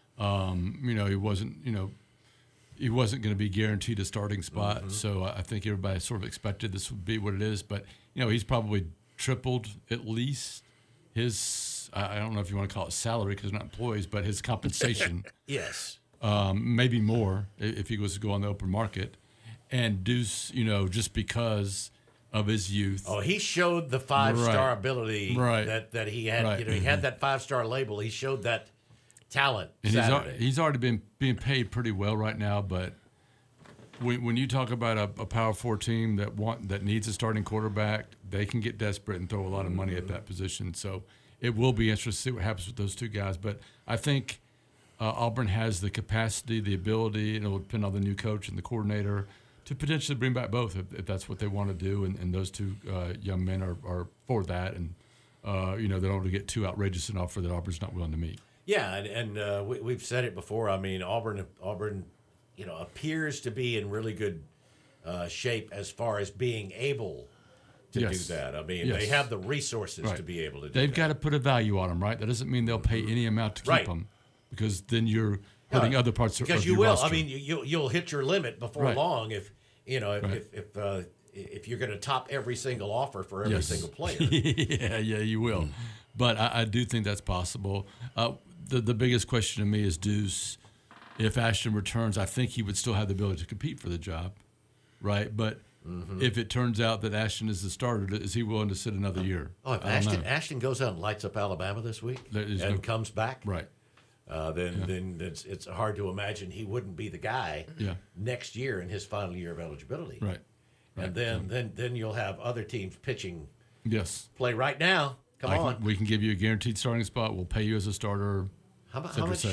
He wasn't going to be guaranteed a starting spot. So I think everybody sort of expected this would be what it is. But, he's probably tripled at least his, I don't know if you want to call it salary because they're not employees, but his compensation. Yes. Maybe more if he was to go on the open market. And Deuce, just because of his youth. Oh, he showed the 5-star ability that he had. Right. He had that 5-star label. He showed that talent And Saturday. he's already been being paid pretty well right now, but when you talk about a Power 4 team that needs a starting quarterback, they can get desperate and throw a lot of money at that position. So it will be interesting to see what happens with those two guys. But I think Auburn has the capacity, the ability, and it will depend on the new coach and the coordinator to potentially bring back both if that's what they want to do. And those two young men are for that. And, they don't want to get too outrageous an offer that Auburn's not willing to meet. Yeah, and we've said it before. I mean, Auburn, appears to be in really good shape as far as being able to do that. I mean, they have the resources to be able to do that. They've got to put a value on them, right? That doesn't mean they'll pay any amount to keep them, because then you're hurting other parts of your roster. Because you will. I mean, you'll hit your limit before long if you're going to top every single offer for every single player. yeah, you will. But I do think that's possible. The biggest question to me is Deuce. If Ashton returns, I think he would still have the ability to compete for the job, right? But if it turns out that Ashton is the starter, is he willing to sit another year? Oh, if Ashton goes out and lights up Alabama this week and comes back, right? Then it's hard to imagine he wouldn't be the guy next year in his final year of eligibility. Right. And then you'll have other teams pitching. Yes. Play right now. Come on. We can give you a guaranteed starting spot. We'll pay you as a starter. How much?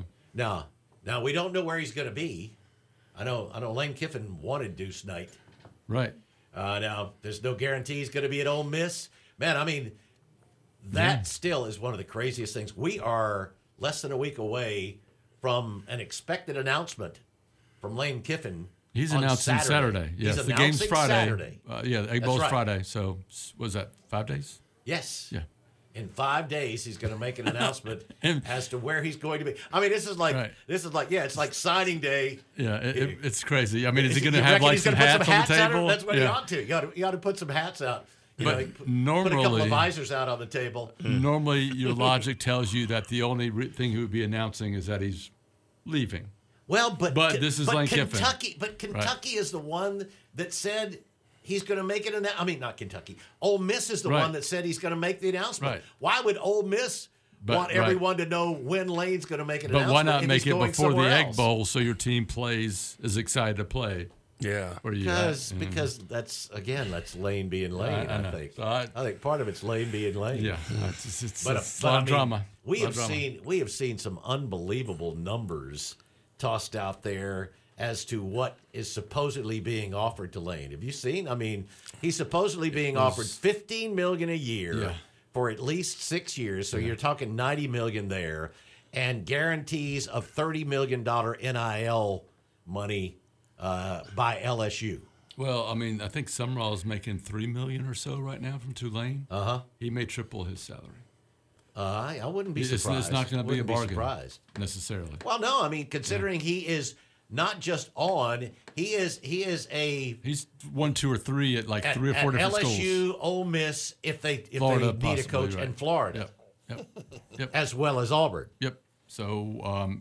Now we don't know where he's going to be. I know Lane Kiffin wanted Deuce Knight. Right. Now there's no guarantee he's going to be at Ole Miss. Man, I mean, that still is one of the craziest things. We are less than a week away from an expected announcement from Lane Kiffin. He's announcing Saturday. Yes, He's the game's Friday. Saturday. The Egg Bowl's Friday. So was that 5 days? Yes. Yeah. In 5 days, he's going to make an announcement as to where he's going to be. I mean, it's like signing day. Yeah, it's crazy. I mean, is he going to have like some hats on the table? That's what he ought to. You ought to put some hats out. Normally, put a couple of visors out on the table. Normally, your logic tells you that the only thing he would be announcing is that he's leaving. Well, but this is Lane Kiffin. But Kentucky is the one that said he's going to make it. I mean, not Kentucky. Ole Miss is the one that said he's going to make the announcement. Right. Why would Ole Miss want everyone to know when Lane's going to make an announcement? But why not make it before the Egg else? Bowl so your team is excited to play? Yeah. Where you at? Because that's Lane being Lane. I I know. think. So I think part of it's Lane being Lane. yeah, it's But, a lot of drama. We Lot have of drama. we have seen some unbelievable numbers tossed out there as to what is supposedly being offered to Lane. Have you seen? I mean, he's supposedly being offered $15 million a year Yeah. for at least 6 years. So you're talking $90 million there, and guarantees of $30 million NIL money by LSU. Well, I mean, I think Summerall's making $3 million or so right now from Tulane. He may triple his salary. I wouldn't be It's surprised. not going to be a Wouldn't bargain surprised. necessarily. Well, no, I mean, considering he is not just on, he is a He's 1, 2, or 3 at like 3 or 4 at different LSU, schools. Ole Miss, if they Florida, need a possibly, coach, right. and Florida, Yep. as well as Auburn. Yep. So,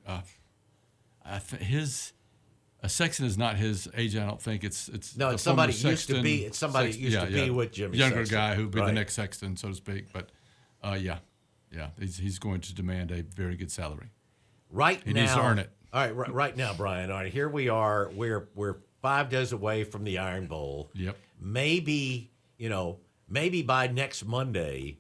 his Sexton is not his agent. I don't think it's No, a it's somebody former used to be. Sexton- It's somebody Sexton- used to be with Jimmy. younger Sexton. guy who'd be the Right. next Sexton, so to speak. But he's going to demand a very good salary. Right He now, needs to earn it. All right, right now, Brian. All right, here we are. We're 5 days away from the Iron Bowl. Yep. Maybe by next Monday.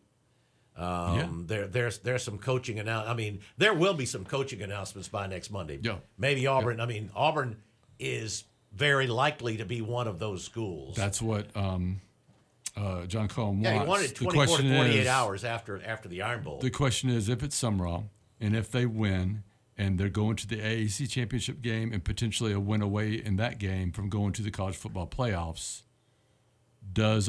There's some coaching I mean, there will be some coaching announcements by next Monday. Yeah. Maybe Auburn. I mean, Auburn is very likely to be one of those schools. That's what John Cohen wants. Yeah, he wanted 24 to 48 hours after the Iron Bowl. The question is if it's Summerall and if they win and they're going to the AAC championship game and potentially a win away in that game from going to the college football playoffs, does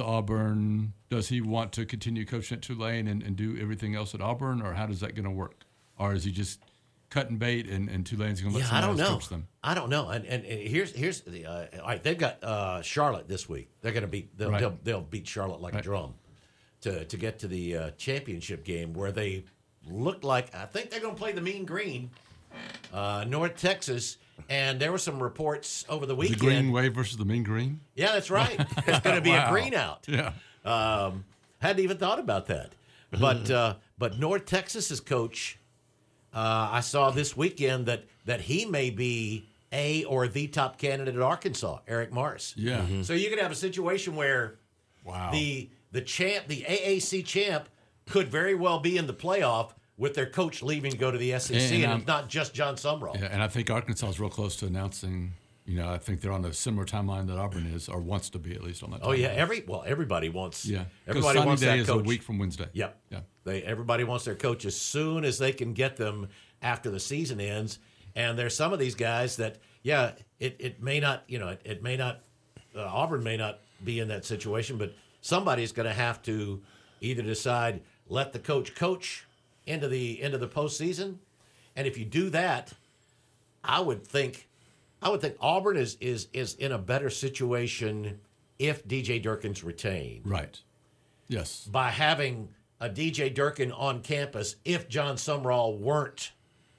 he want to continue coaching at Tulane and do everything else at Auburn, or how does that going to work? Or is he just cutting bait and Tulane's going to let someone else coach them? I don't know. And here's the all right. They've got Charlotte this week. They're going to beat they'll beat Charlotte like a drum to get to the championship game where they look like I think they're going to play the Mean Green, North Texas. And there were some reports over the weekend. The Green Wave versus the Mean Green? Yeah, that's right. It's going to be a green out. Yeah. Hadn't even thought about that. But North Texas's coach, I saw this weekend that he may be or the top candidate at Arkansas, Eric Morris. Yeah. So you could have a situation where the AAC champ could very well be in the playoff with their coach leaving to go to the SEC, and it's not just John Sumrall. Yeah, and I think Arkansas is real close to announcing. I think they're on a similar timeline that Auburn is, or wants to be at least on that. Oh timeline. yeah, everybody wants. Yeah, everybody wants Sunny that Day is coach. a week from Wednesday. Yep. Yeah. Everybody wants their coach as soon as they can get them after the season ends. And there's some of these guys that, it may not, it may not. Auburn may not be in that situation, but somebody's going to have to either decide let the coach into the postseason, and if you do that, I would think Auburn is in a better situation if DJ Durkin's retained. Right. Yes. By having a DJ Durkin on campus, if John Sumrall weren't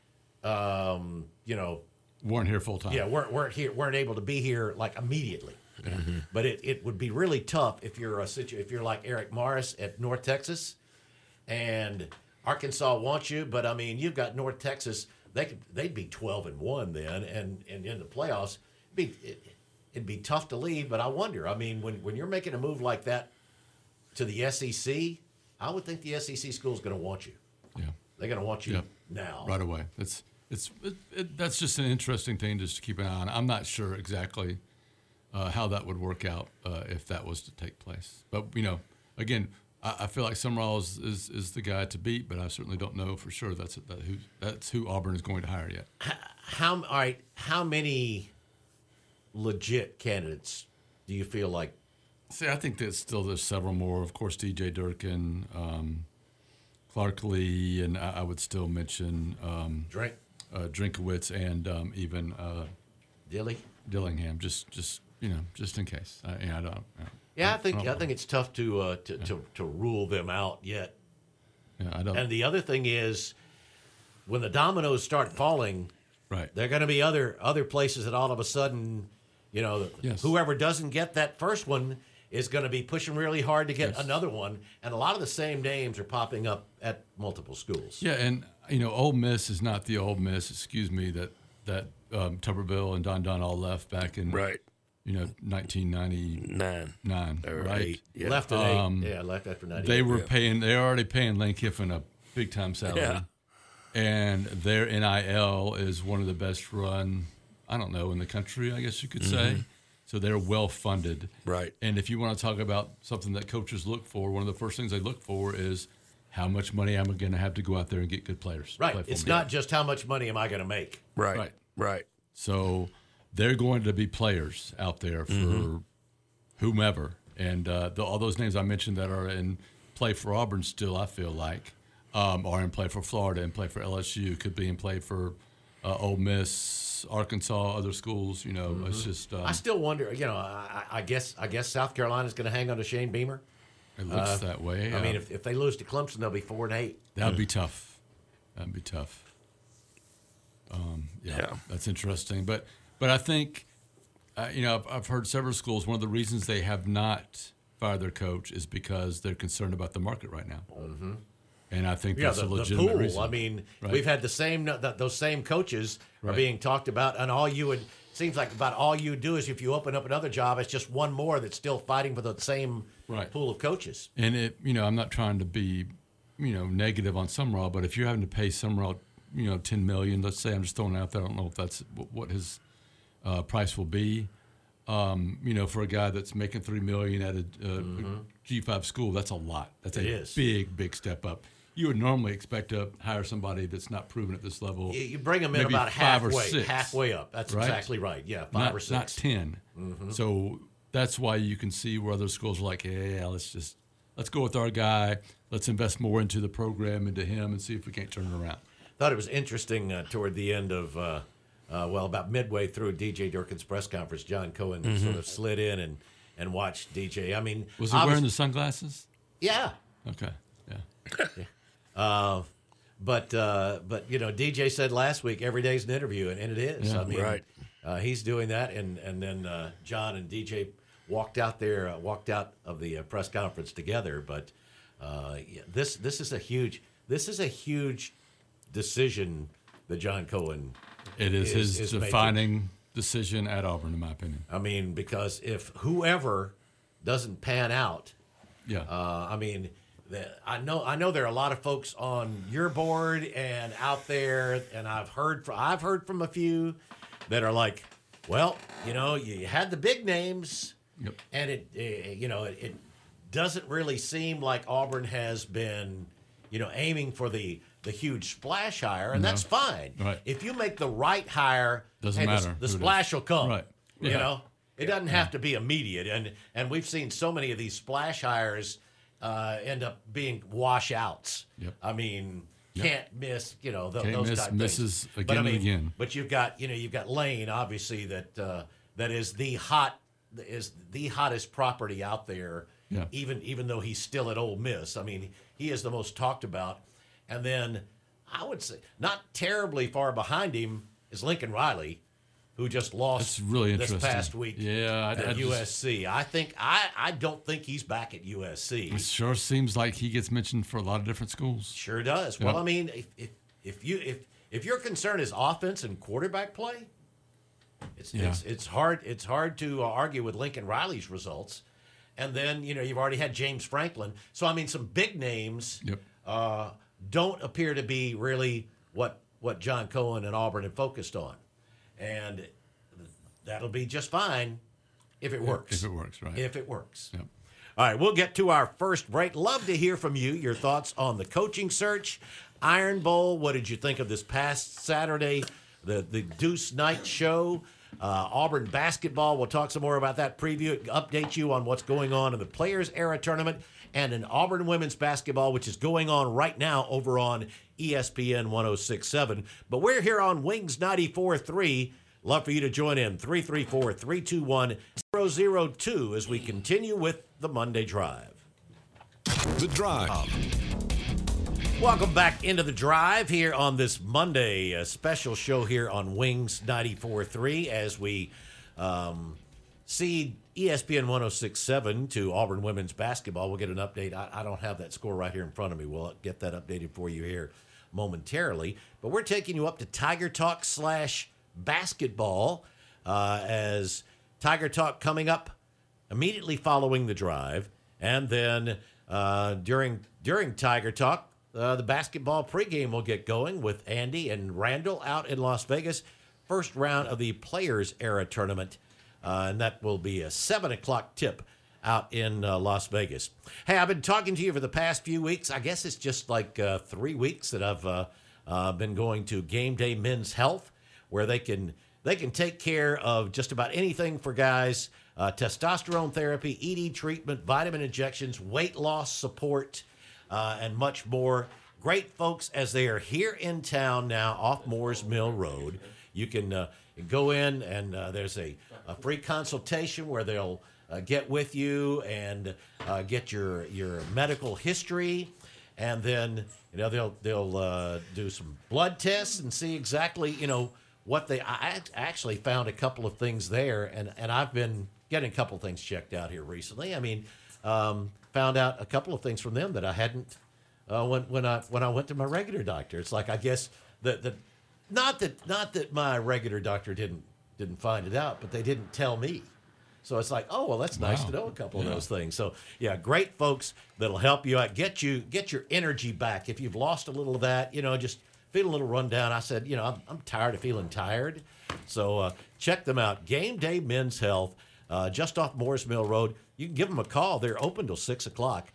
here full time. Yeah, weren't able to be here like immediately. Mm-hmm. But it would be really tough if you're like Eric Morris at North Texas, and Arkansas wants you, but I mean you've got North Texas. They'd be 12-1 then, and in the playoffs, it'd be tough to leave. But I wonder. I mean, when you're making a move like that to the SEC, I would think the SEC school is going to want you. Yeah, they're going to want you now, right away. That's just an interesting thing just to keep an eye on. I'm not sure exactly how that would work out if that was to take place. But again, I feel like Sumrall is the guy to beat, but I certainly don't know for sure that's who Auburn is going to hire yet. How many legit candidates do you feel like? See, I think that there's several more. Of course, DJ Durkin, Clark Lee, and I would still mention Drinkowitz and even Dillingham, just in case. I don't. Yeah, I think it's tough to rule them out yet. Yeah, I don't. And the other thing is, when the dominoes start falling, right, there are going to be other places that all of a sudden, whoever doesn't get that first one is going to be pushing really hard to get another one, and a lot of the same names are popping up at multiple schools. Yeah, and Ole Miss is not the Ole Miss. Excuse me, that Tuberville and Don all left back in 1999, or right? 8. Yeah. Left at 8. Yeah, left after 98. They were paying. They're already paying Lane Kiffin a big time salary, Yeah. and their NIL is one of the best run. I don't know, in the country, I guess you could say. So they're well funded, Right. And if you want to talk about something that coaches look for, one of the first things they look for is how much money am I going to have to go out there and get good players. to Right. play for It's me. not just how much money am I going to make. Right. So they're going to be players out there for whomever. And all those names I mentioned that are in play for Auburn still, I feel like, are in play for Florida and play for LSU, could be in play for Ole Miss, Arkansas, other schools. It's just I still wonder, I guess South Carolina's going to hang on to Shane Beamer. it looks that way. I mean, if they lose to Clemson, they'll be 4-8. That'd be tough. That'd be tough. Yeah. That's interesting. But I think, I've heard several schools, one of the reasons they have not fired their coach is because they're concerned about the market right now. Mm-hmm. And I think that's a the legitimate pool. reason. I mean, Right. we've had those same coaches are Right. being talked about, and seems like about all you do is if you open up another job, it's just one more that's still fighting for the same Right. pool of coaches. And I'm not trying to be, negative on Summerall, but if you're having to pay Summerall, $10 million, let's say, I'm just throwing it out there. I don't know if that's what his price will be. For a guy that's making $3 million at a G5 school, that's a lot. That's It a is. big step up. You would normally expect to hire somebody that's not proven at this level. You bring them in maybe about 5 or halfway, 6. halfway up. That's Right? exactly right. Yeah, 5 not, or 6. Not 10. So that's why you can see where other schools are like, yeah, let's go with our guy. Let's invest more into the program, into him, and see if we can't turn it around. Thought it was interesting toward the end of, about midway through DJ Durkin's press conference, John Cohen sort of slid in and watched DJ. I mean, Was he wearing the sunglasses? Yeah. Okay, yeah. But DJ said last week every day's an interview, and it is. Yeah. I mean, Right. He's doing that, and then John and DJ walked out of the press conference together. But this is a huge decision that John Cohen. It is his is making. defining decision at Auburn, in my opinion. I mean, because if whoever doesn't pan out. Yeah. I mean, I know there are a lot of folks on your board and out there, and I've heard from a few that are like, well, you had the big names, Yep. and it doesn't really seem like Auburn has been, aiming for the huge splash hire, and that's fine. Right. If you make the right hire, Doesn't hey, matter the who it splash is. will come. Right. You Yeah. know. It doesn't have to be immediate, and we've seen so many of these splash hires end up being washouts. Yep. I mean, Yep. can't miss, those miss, type misses things. again But, I and mean, again. But you've got Lane, obviously that is the hottest property out there. Yeah. Even though he's still at Ole Miss, I mean, he is the most talked about. And then I would say not terribly far behind him is Lincoln Riley, who just lost That's really this interesting. past week Yeah, at USC. I don't think he's back at USC. It sure seems like he gets mentioned for a lot of different schools. Sure does. Yep. Well, I mean, if your concern is offense and quarterback play, it's hard to argue with Lincoln Riley's results. And then you've already had James Franklin. So I mean, some big names Yep. don't appear to be really what John Cohen and Auburn have focused on, and that'll be just fine if it works. If it works, right. If it works. Yep. All right, we'll get to our first break. Love to hear from you, your thoughts on the coaching search. Iron Bowl, what did you think of this past Saturday, the Deuce Night show? Auburn basketball, we'll talk some more about that, preview it, update you on what's going on in the Players Era Tournament, and in Auburn women's basketball, which is going on right now over on ESPN 106.7. But we're here on Wings 94.3. Love for you to join in, 334-321-0002, as we continue with the Monday Drive. The Drive. Welcome back into the Drive here on this Monday, a special show here on Wings 94.3 as we see ESPN 106.7 to Auburn women's basketball. We'll get an update. I don't have that score right here in front of me. We'll get that updated for you here momentarily. But we're taking you up to Tiger Talk /basketball as Tiger Talk coming up immediately following the drive. And then during Tiger Talk, the basketball pregame will get going with Andy and Randall out in Las Vegas. First round of the Players Era Tournament. And that will be a 7 o'clock tip out in Las Vegas. Hey, I've been talking to you for the past few weeks. I guess it's just like 3 weeks that I've been going to Game Day Men's Health, where they can take care of just about anything for guys. Testosterone therapy, ED treatment, vitamin injections, weight loss support, and much more. Great folks, as they are here in town now off Moores Mill Road. You can go in and there's a free consultation where they'll get with you and get your medical history, and then they'll do some blood tests and see exactly what they. I actually found a couple of things there, and I've been getting a couple of things checked out here recently. I mean, found out a couple of things from them that I hadn't when I went to my regular doctor. It's like, I guess that not that my regular doctor didn't find it out, but they didn't tell me. So it's like, oh, well, that's nice to know a couple of those things. So yeah, great folks that'll help you out, get your energy back. If you've lost a little of that, just feel a little run down. I said, I'm tired of feeling tired. So check them out. Game Day Men's Health, just off Moores Mill Road. You can give them a call. They're open till 6 o'clock.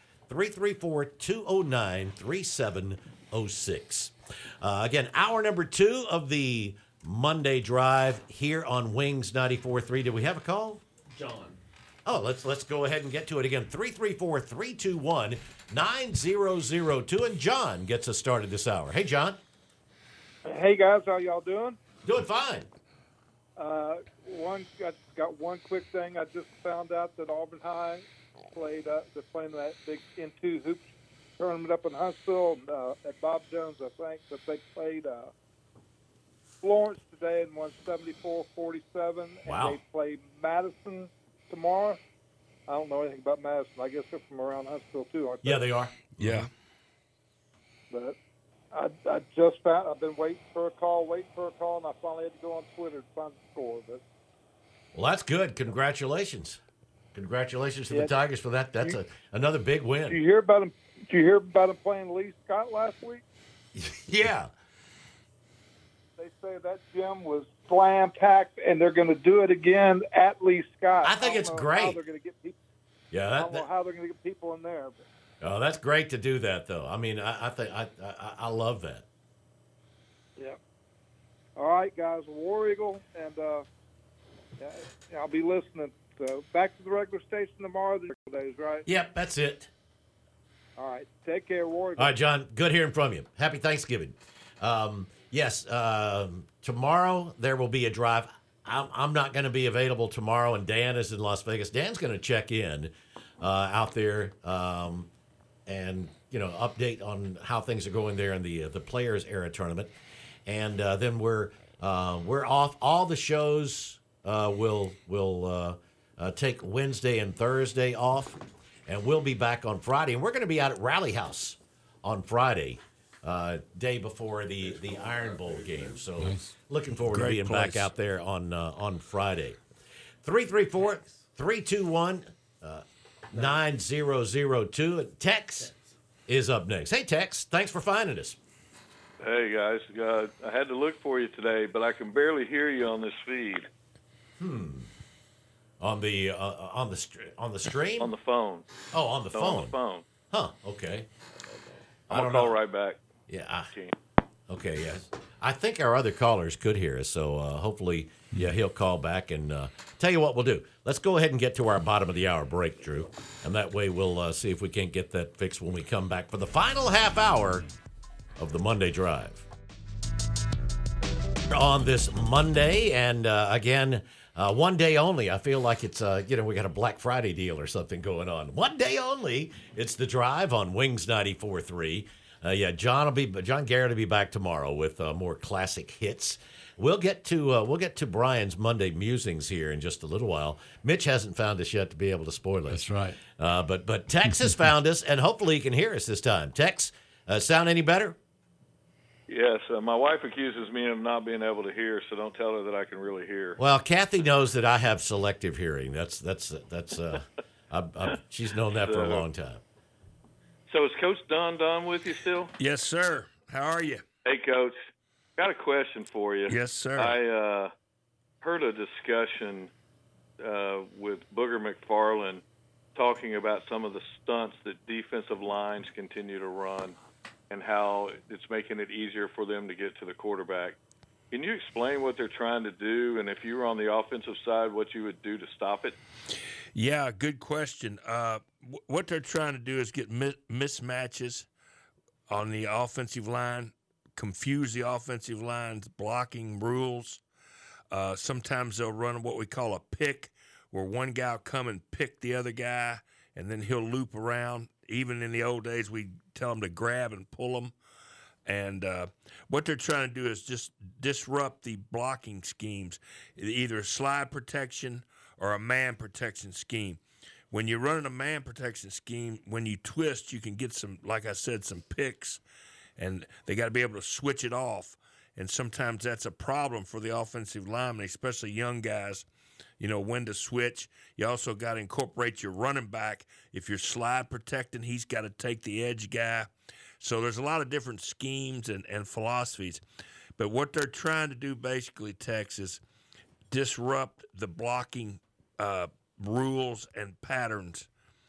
334-209-3706. Again, hour number 2 of the Monday Drive here on Wings 94.3. Did we have a call? John. Oh, let's go ahead and get to it again. 334-321-9002. And John gets us started this hour. Hey, John. Hey, guys. How y'all doing? Doing fine. Got one quick thing. I just found out that Auburn High they're playing that big N2 hoops tournament up in Huntsville at Bob Jones, I think. But they played Florence today and won 74-47. Wow. And they play Madison tomorrow. I don't know anything about Madison. I guess they're from around Huntsville, too, aren't they? Yeah, they are. Yeah. But I just found, I've been waiting for a call, and I finally had to go on Twitter to find the score. But Well, that's good. Congratulations. Congratulations to the Tigers for that. That's another big win. Did you hear about him? Did you hear about him playing Lee Scott last week? Yeah. They say that gym was slam-packed, and they're going to do it again at Lee Scott. I think it's great. How they're going to get people. Yeah, I don't know how they're going to get people in there. But. Oh, that's great to do that, though. I mean, I think I love that. Yeah. All right, guys. War Eagle, and I'll be listening. So back to the regular station tomorrow. The days, right? Yep, that's it. All right. Take care, War Eagle. All right, John. Good hearing from you. Happy Thanksgiving. Yes, tomorrow there will be a drive. I'm not going to be available tomorrow, and Dan is in Las Vegas. Dan's going to check in out there and update on how things are going there in the Players Era Tournament, and then we're off. All the shows will take Wednesday and Thursday off, and we'll be back on Friday. And we're going to be out at Rally House on Friday. Day before the Iron Bowl game. So looking forward to being back out there on Friday. 334-321-9002. Tex is up next. Hey, Tex, thanks for finding us. Hey, guys. I had to look for you today, but I can barely hear you on this feed. On the stream? On the phone. Oh, on the phone. On the phone. Huh, okay. I'm going to call right back. Yeah. Okay, yeah. I think our other callers could hear us, so hopefully, he'll call back and tell you what we'll do. Let's go ahead and get to our bottom of the hour break, Drew, and that way we'll see if we can't get that fixed when we come back for the final half hour of the Monday Drive. On this Monday, and again, one day only. I feel like it's, we got a Black Friday deal or something going on. One day only. It's the Drive on Wings 94.3. John Garrett will be back tomorrow with more classic hits. We'll get to Brian's Monday musings here in just a little while. Mitch hasn't found us yet to be able to spoil it. That's right. But Tex has found us, and hopefully he can hear us this time. Tex, sound any better? Yes, my wife accuses me of not being able to hear, so don't tell her that I can really hear. Well, Kathy knows that I have selective hearing. That's she's known that for a long time. So is Coach Dunn done with you still? Yes, sir. How are you? Hey, Coach, got a question for you. Yes, sir. I heard a discussion with Booger McFarland talking about some of the stunts that defensive lines continue to run and how it's making it easier for them to get to the quarterback. Can you explain what they're trying to do, and if you were on the offensive side, what you would do to stop it? Yeah, good question. What they're trying to do is get mismatches on the offensive line, confuse the offensive line's blocking rules. Sometimes they'll run what we call a pick, where one guy will come and pick the other guy, and then he'll loop around. Even in the old days, we tell them to grab and pull them. And what they're trying to do is just disrupt the blocking schemes, either slide protection or a man protection scheme. When you're running a man protection scheme, when you twist, you can get some, like I said, some picks, and they got to be able to switch it off. And sometimes that's a problem for the offensive linemen, especially young guys, when to switch. You also got to incorporate your running back. If you're slide protecting, he's got to take the edge guy. So there's a lot of different schemes and philosophies. But what they're trying to do basically, Tex, is disrupt the blocking rules and patterns.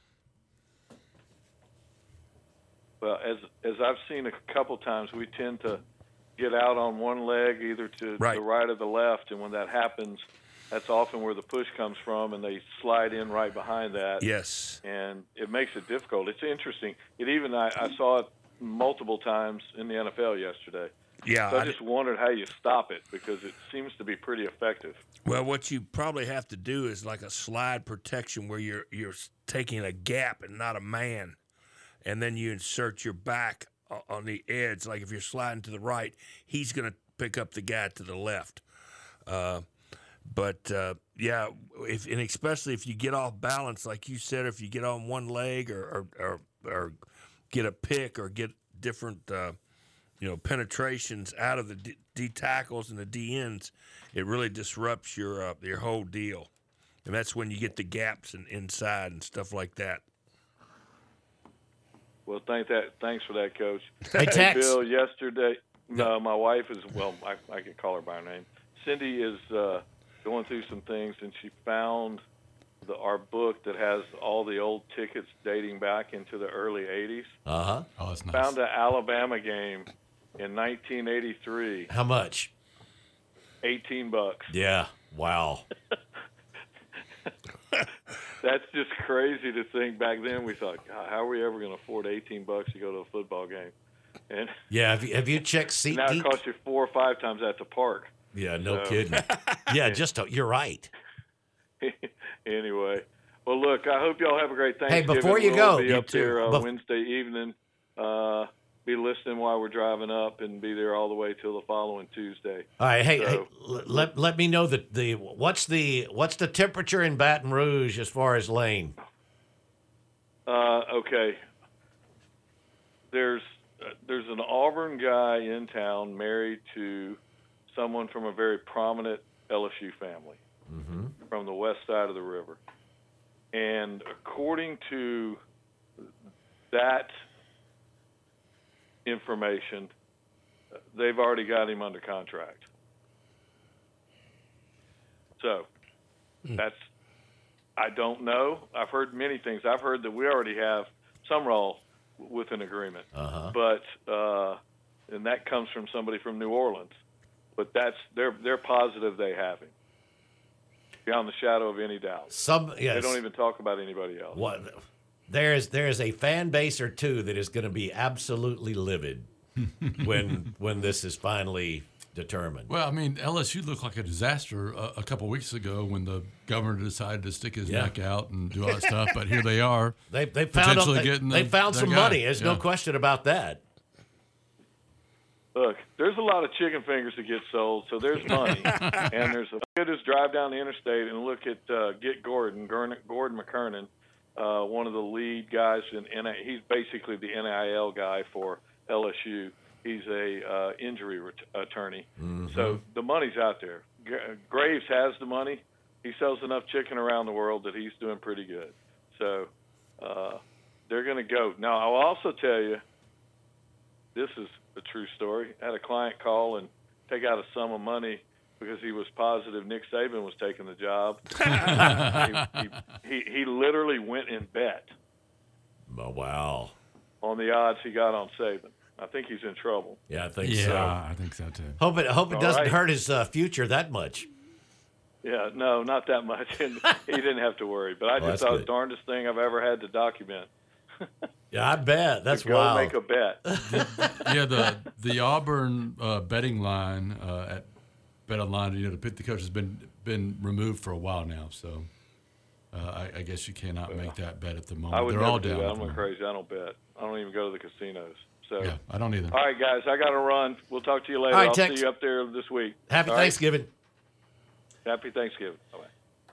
Well, as I've seen a couple times, we tend to get out on one leg, either to the right or the left, and when that happens, that's often where the push comes from, and they slide in right behind that. Yes. And it makes it difficult. It's interesting. I saw it multiple times in the NFL yesterday. Yeah. So I just wondered how you stop it, because it seems to be pretty effective. Well, what you probably have to do is like a slide protection where you're taking a gap and not a man, and then you insert your back on the edge. Like if you're sliding to the right, he's going to pick up the guy to the left. But especially if you get off balance, like you said, if you get on one leg or get a pick or get different penetrations out of the D tackles and the D ends, it really disrupts your whole deal, and that's when you get the gaps inside and stuff like that. Well, thanks for that, Coach. Hey, Tex. Bill, yesterday, my wife is, I can call her by her name. Cindy is going through some things, and she found our book that has all the old tickets dating back into the early 80s. Uh-huh. Oh, that's nice. Found an Alabama game in 1983. How much? $18. Yeah. Wow. That's just crazy to think. Back then we thought, God, how are we ever going to afford $18 to go to a football game? And yeah, have you checked SeatGeek? Now it costs you 4 or 5 times at the park. Yeah, no kidding. Yeah, you're right. Anyway, well, look, I hope y'all have a great Thanksgiving. Hey, before you go, be up there Wednesday evening. Be listening while we're driving up, and be there all the way till the following Tuesday. All right, hey, let me know what's the temperature in Baton Rouge as far as Lane? Okay. There's an Auburn guy in town married to someone from a very prominent LSU family from the west side of the river. And according to that information, they've already got him under contract. So I don't know. I've heard many things. I've heard that we already have Sumrall with an agreement, but and that comes from somebody from New Orleans. But they're positive they have him, beyond the shadow of any doubt. They don't even talk about anybody else. There is a fan base or two that is going to be absolutely livid when this is finally determined. Well, I mean, LSU looked like a disaster a couple weeks ago when the governor decided to stick his neck out and do all that stuff. But here they are. They found some money. There's no question about that. Look, there's a lot of chicken fingers that get sold, so there's money. And there's a just drive down the interstate and look at Get Gordon McKernan, one of the lead guys he's basically the NIL guy for LSU. He's a injury attorney. So the money's out there. Graves has the money. He sells enough chicken around the world that he's doing pretty good. So they're going to go. Now, I'll also tell you, this is a true story. I had a client call and take out a sum of money because he was positive Nick Saban was taking the job. he literally went and bet. Oh, wow. On the odds he got on Saban. I think he's in trouble. Yeah, I think so. Yeah, I think so too. Hope it All doesn't right. hurt his future that much. Yeah, no, not that much. And he didn't have to worry. But I Well, just that's thought it was good. the darndest thing I've ever had to document. Yeah, I bet. That's to go wild. make a bet. Yeah, the Auburn betting line at BetOnline, the pick the coach has been removed for a while now. So I guess you cannot make that bet at the moment. I would They're never all do down. that. at I'm the not moment. crazy. I don't bet. I don't even go to the casinos. So, Yeah, I don't either. all right, guys, I got to run. We'll talk to you later. All right, I'll Tex. see you up there this week. Happy All right? Thanksgiving. Happy Thanksgiving. Bye-bye.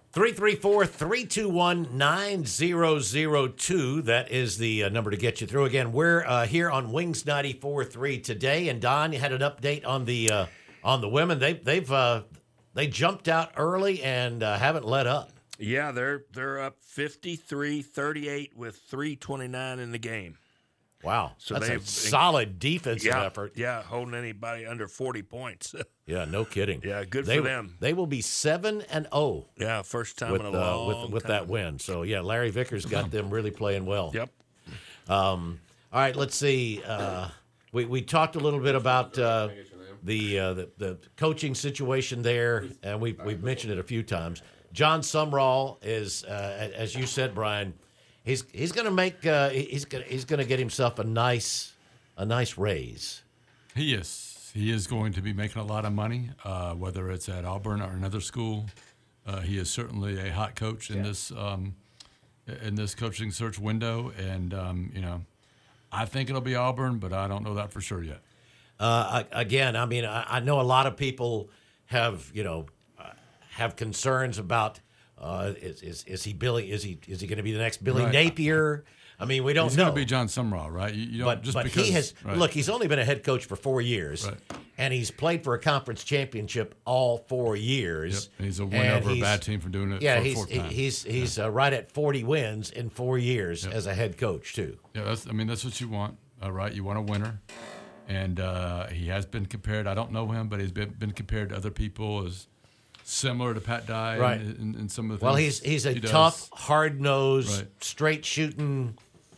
334-321-9002. That is the number to get you through. Again, we're here on Wings 94.3 today. And Don, you had an update on the women. They jumped out early and haven't let up. Yeah, they're up 53-38 with 3:29 in the game. Wow, So that's a they've- solid defensive Yeah, effort. yeah, holding anybody under 40 points. Yeah, no kidding. Yeah, good They- for them. They will be 7-0 Yeah, first time with in a long with time. that win. So yeah, Larry Vickers got them really playing well. Yep. All right, let's see. We talked a little bit about the coaching situation there, and we've mentioned it a few times. John Sumrall is, as you said, Brian. He's going to make he's going to get himself a nice raise. He is going to be making a lot of money, whether it's at Auburn or another school. He is certainly a hot coach in this coaching search window, and I think it'll be Auburn, but I don't know that for sure yet. Again, I mean, I know a lot of people have concerns about is he Billy? Is he going to be the next Billy Right. Napier? I mean, we don't He's know. going to be John Sumrall, right? You don't But just but because he has right. look. He's only been a head coach for 4 years, Right. and he's played for a conference championship all 4 Yep. years. And he's a win And over a he's- bad team for doing it. Yeah, for a he's fourth time. he's right at 40 wins in 4 years as a head coach too. Yeah, that's what you want, right? You want a winner, and he has been compared. I don't know him, but he's been compared to other people as similar to Pat Dye Right. in some of the Well, things he's a he does. tough, hard nosed, Right. straight shooting,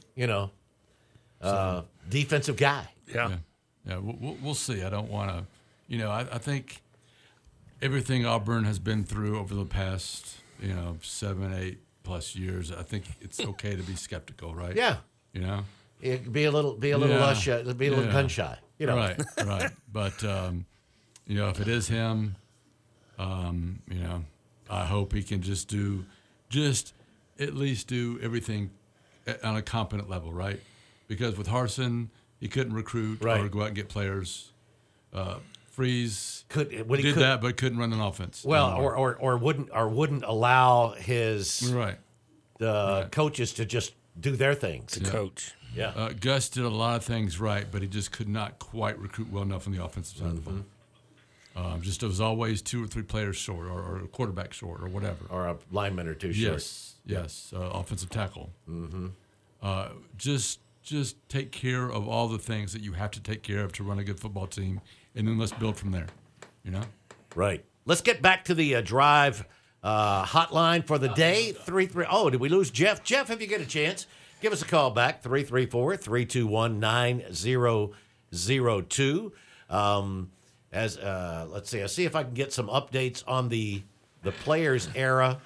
defensive guy. Yeah. Yeah. We'll see. I don't want to, I think everything Auburn has been through over the past, 7-8 plus years. I think it's okay to be skeptical, right? Yeah, be a little Yeah. gun shy. Right. But if it is him, I hope he can just at least do everything on a competent level, right? Because with Harsin, he couldn't recruit or Right. go out and get players. Freeze When he did could- that, but couldn't run an offense. Well, anymore. or wouldn't allow his right. coaches to just do their things. Coach. Yeah. Gus did a lot of things right, but he just could not quite recruit well enough on the offensive side of the ball. Just there was always 2 or 3 players short, or a quarterback short, or whatever. Or a lineman or two short. Yes. Offensive tackle. Just take care of all the things that you have to take care of to run a good football team, and then let's build from there. Right. Let's get back to the drive hotline for the day. 33. Oh, did we lose Jeff? Jeff, if you get a chance, give us a call back. 334-321-9002. Let's see. I'll see if I can get some updates on the players era.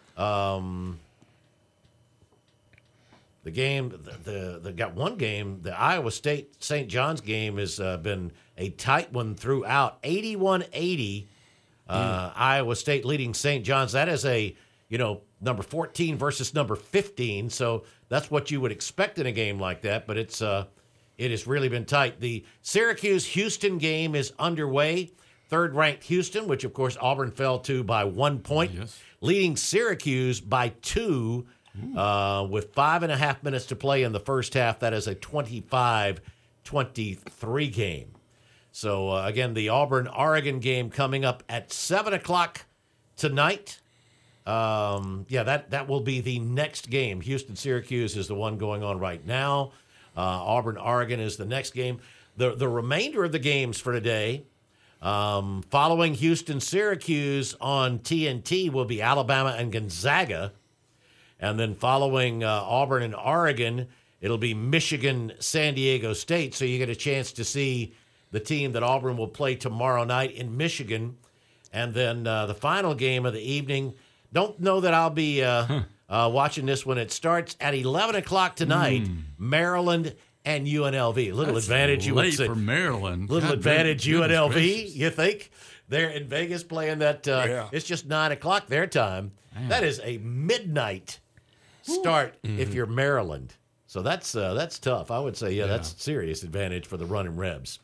The game, the got one game. The Iowa State St. John's game has been a tight one throughout. 81-80. Iowa State leading St. John's. That is a number 14 versus number 15. So that's what you would expect in a game like that. But it has really been tight. The Syracuse-Houston game is underway. Third-ranked Houston, which of course Auburn fell to by 1 point, leading Syracuse by 2. With 5.5 minutes to play in the first half. That is a 25-23 game. So, again, the Auburn-Oregon game coming up at 7 o'clock tonight. That will be the next game. Houston-Syracuse is the one going on right now. Auburn-Oregon is the next game. The remainder of the games for today, following Houston-Syracuse on TNT, will be Alabama and Gonzaga. And then following Auburn and Oregon, it'll be Michigan-San Diego State. So you get a chance to see the team that Auburn will play tomorrow night in Michigan. And then the final game of the evening, don't know that I'll be watching this when it starts at 11 o'clock tonight, Maryland and UNLV. That's advantage you would say. For Maryland. Little God, advantage goodness UNLV, gracious. you think? They're in Vegas playing that. It's just 9 o'clock their time. Man. That is a midnight start if you're Maryland. So that's tough. I would say, that's serious advantage for the running Rebs.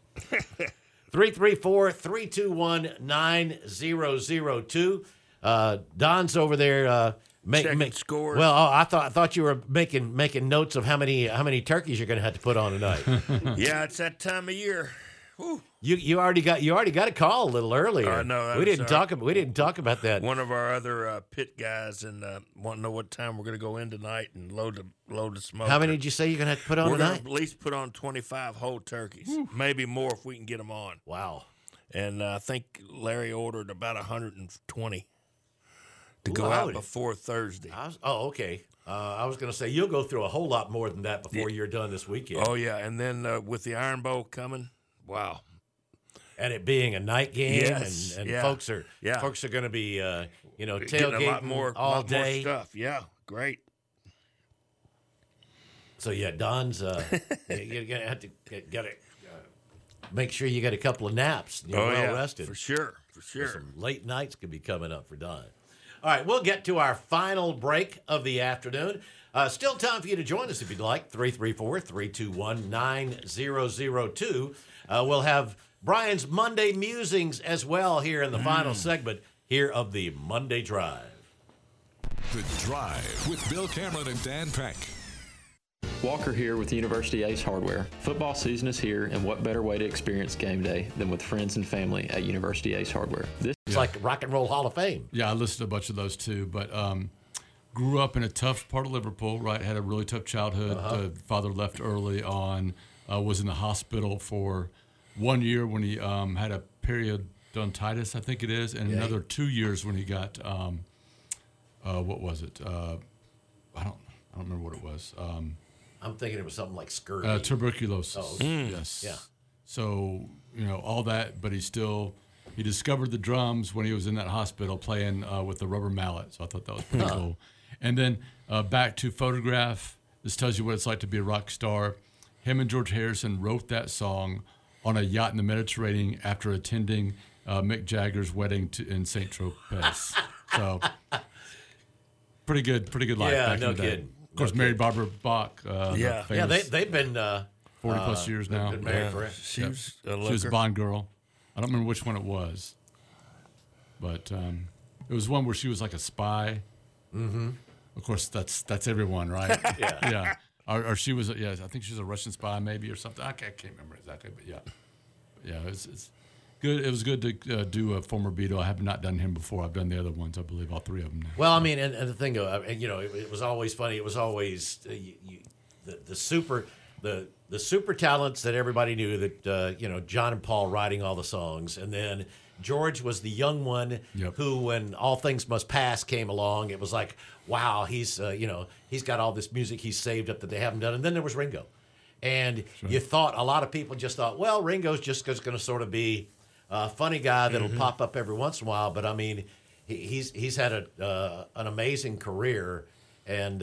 334-321-9002. Don's over there checking scores. Well, I thought you were making notes of how many turkeys you're going to have to put on tonight. Yeah, it's that time of year. Whew. You already got a call a little earlier. I know. We didn't talk about that. One of our other pit guys and want to know what time we're going to go in tonight and load the smoke. How many did you say you're going to have to put on we're tonight? We're going to at least put on 25 whole turkeys, maybe more if we can get them on. Wow. And I think Larry ordered about 120 to go out before Thursday. Okay. I was going to say you'll go through a whole lot more than that before you're done this weekend. Oh yeah, and then with the Iron Bowl coming, wow. And it being a night game, yes. and folks are going to be tailgating a lot more, all day. More stuff. Yeah, great. So Don's you're gonna have to make sure you get a couple of naps. You're well rested for sure. Some late nights could be coming up for Don. All right, we'll get to our final break of the afternoon. Still time for you to join us if you'd like. 334-321-9002. We'll have Brian's Monday musings as well here in the final segment here of the Monday Drive. The Drive with Bill Cameron and Dan Peck. Walker here with University Ace Hardware. Football season is here, and what better way to experience game day than with friends and family at University Ace Hardware. It's like Rock and Roll Hall of Fame. Yeah, I listened to a bunch of those too, but grew up in a tough part of Liverpool, right? Had a really tough childhood. Father left early on, was in the hospital for 1 year when he had a periodontitis, I think it is, and another 2 years when he got, what was it? I don't remember what it was. I'm thinking it was something like scurvy. Tuberculosis. Oh, yes. Yeah. So, all that, but he discovered the drums when he was in that hospital playing with the rubber mallet. So I thought that was pretty cool. And then back to Photograph. This tells you what it's like to be a rock star. Him and George Harrison wrote that song on a yacht in the Mediterranean after attending Mick Jagger's wedding in St. Tropez. So pretty good life back in the day. Kidding. Of course, married Barbara Bach. They've been 40 plus years now. Been married forever. She was a looker. She was a Bond girl. I don't remember which one it was, but it was one where she was like a spy. Mm-hmm. Of course, that's everyone, right? Yeah. Or she was, I think she was a Russian spy, maybe, or something. I can't remember exactly, but yeah, it's good. It was good to do a former Beatle. I have not done him before. I've done the other ones, I believe, all three of them now. Well, I mean, and the thing, it was always funny. It was always the super talents that everybody knew that John and Paul writing all the songs, and then George was the young one who, when All Things Must Pass came along, it was like, wow, he's got all this music he's saved up that they haven't done. And then there was Ringo, and you thought, a lot of people just thought, well, Ringo's just going to sort of be a funny guy that'll pop up every once in a while. But I mean, he's had an amazing career, and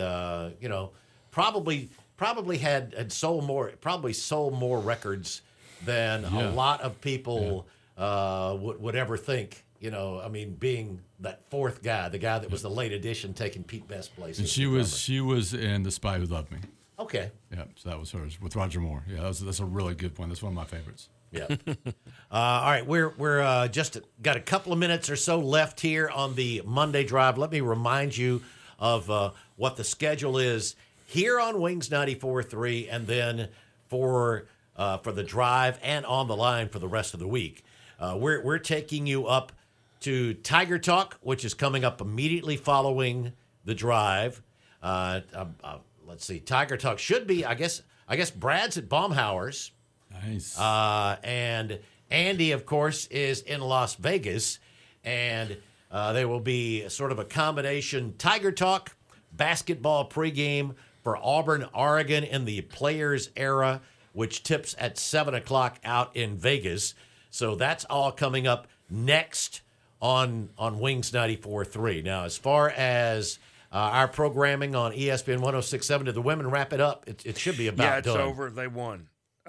probably had sold more records than a lot of people would ever think. Being that fourth guy, the guy that was the late addition, taking Pete Best's place. And she was in The Spy Who Loved Me. Okay. Yeah, so that was hers with Roger Moore. Yeah, that's a really good one. That's one of my favorites. Yeah. All right, we're just got a couple of minutes or so left here on the Monday Drive. Let me remind you of what the schedule is here on Wings 94.3, and then for for the drive and on the line for the rest of the week. We're taking you up to Tiger Talk, which is coming up immediately following the drive. Let's see. Tiger Talk should be, I guess Brad's at Baumhauer's. Nice. And Andy, of course, is in Las Vegas. And there will be sort of a combination Tiger Talk, basketball pregame for Auburn, Oregon in the Players era, which tips at 7 o'clock out in Vegas. So that's all coming up next on Wings 94.3. Now, as far as our programming on ESPN 106.7, did the women wrap it up? It should be about done. Yeah, it's over. They won.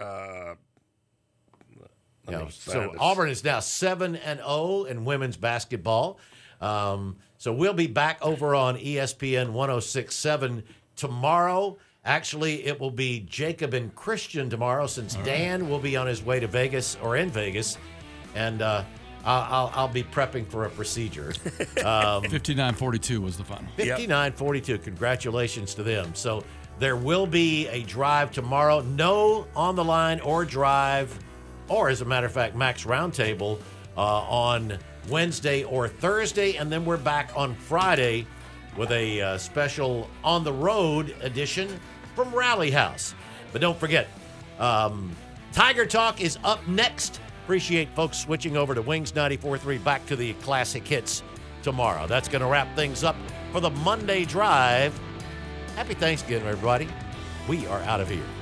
So Auburn is now 7-0 in women's basketball. So we'll be back over on ESPN 106.7 tomorrow. Actually, it will be Jacob and Christian tomorrow since Dan will be on his way to Vegas or in Vegas. And I'll be prepping for a procedure. 59-42 was the final. 59-42. Congratulations to them. So there will be a drive tomorrow. No on the line or drive, or as a matter of fact, Max Roundtable on Wednesday or Thursday. And then we're back on Friday with a special on the road edition from Rally House. But don't forget, Tiger Talk is up next. Appreciate folks switching over to Wings 94.3, back to the classic hits tomorrow. That's going to wrap things up for the Monday drive. Happy Thanksgiving, everybody. We are out of here.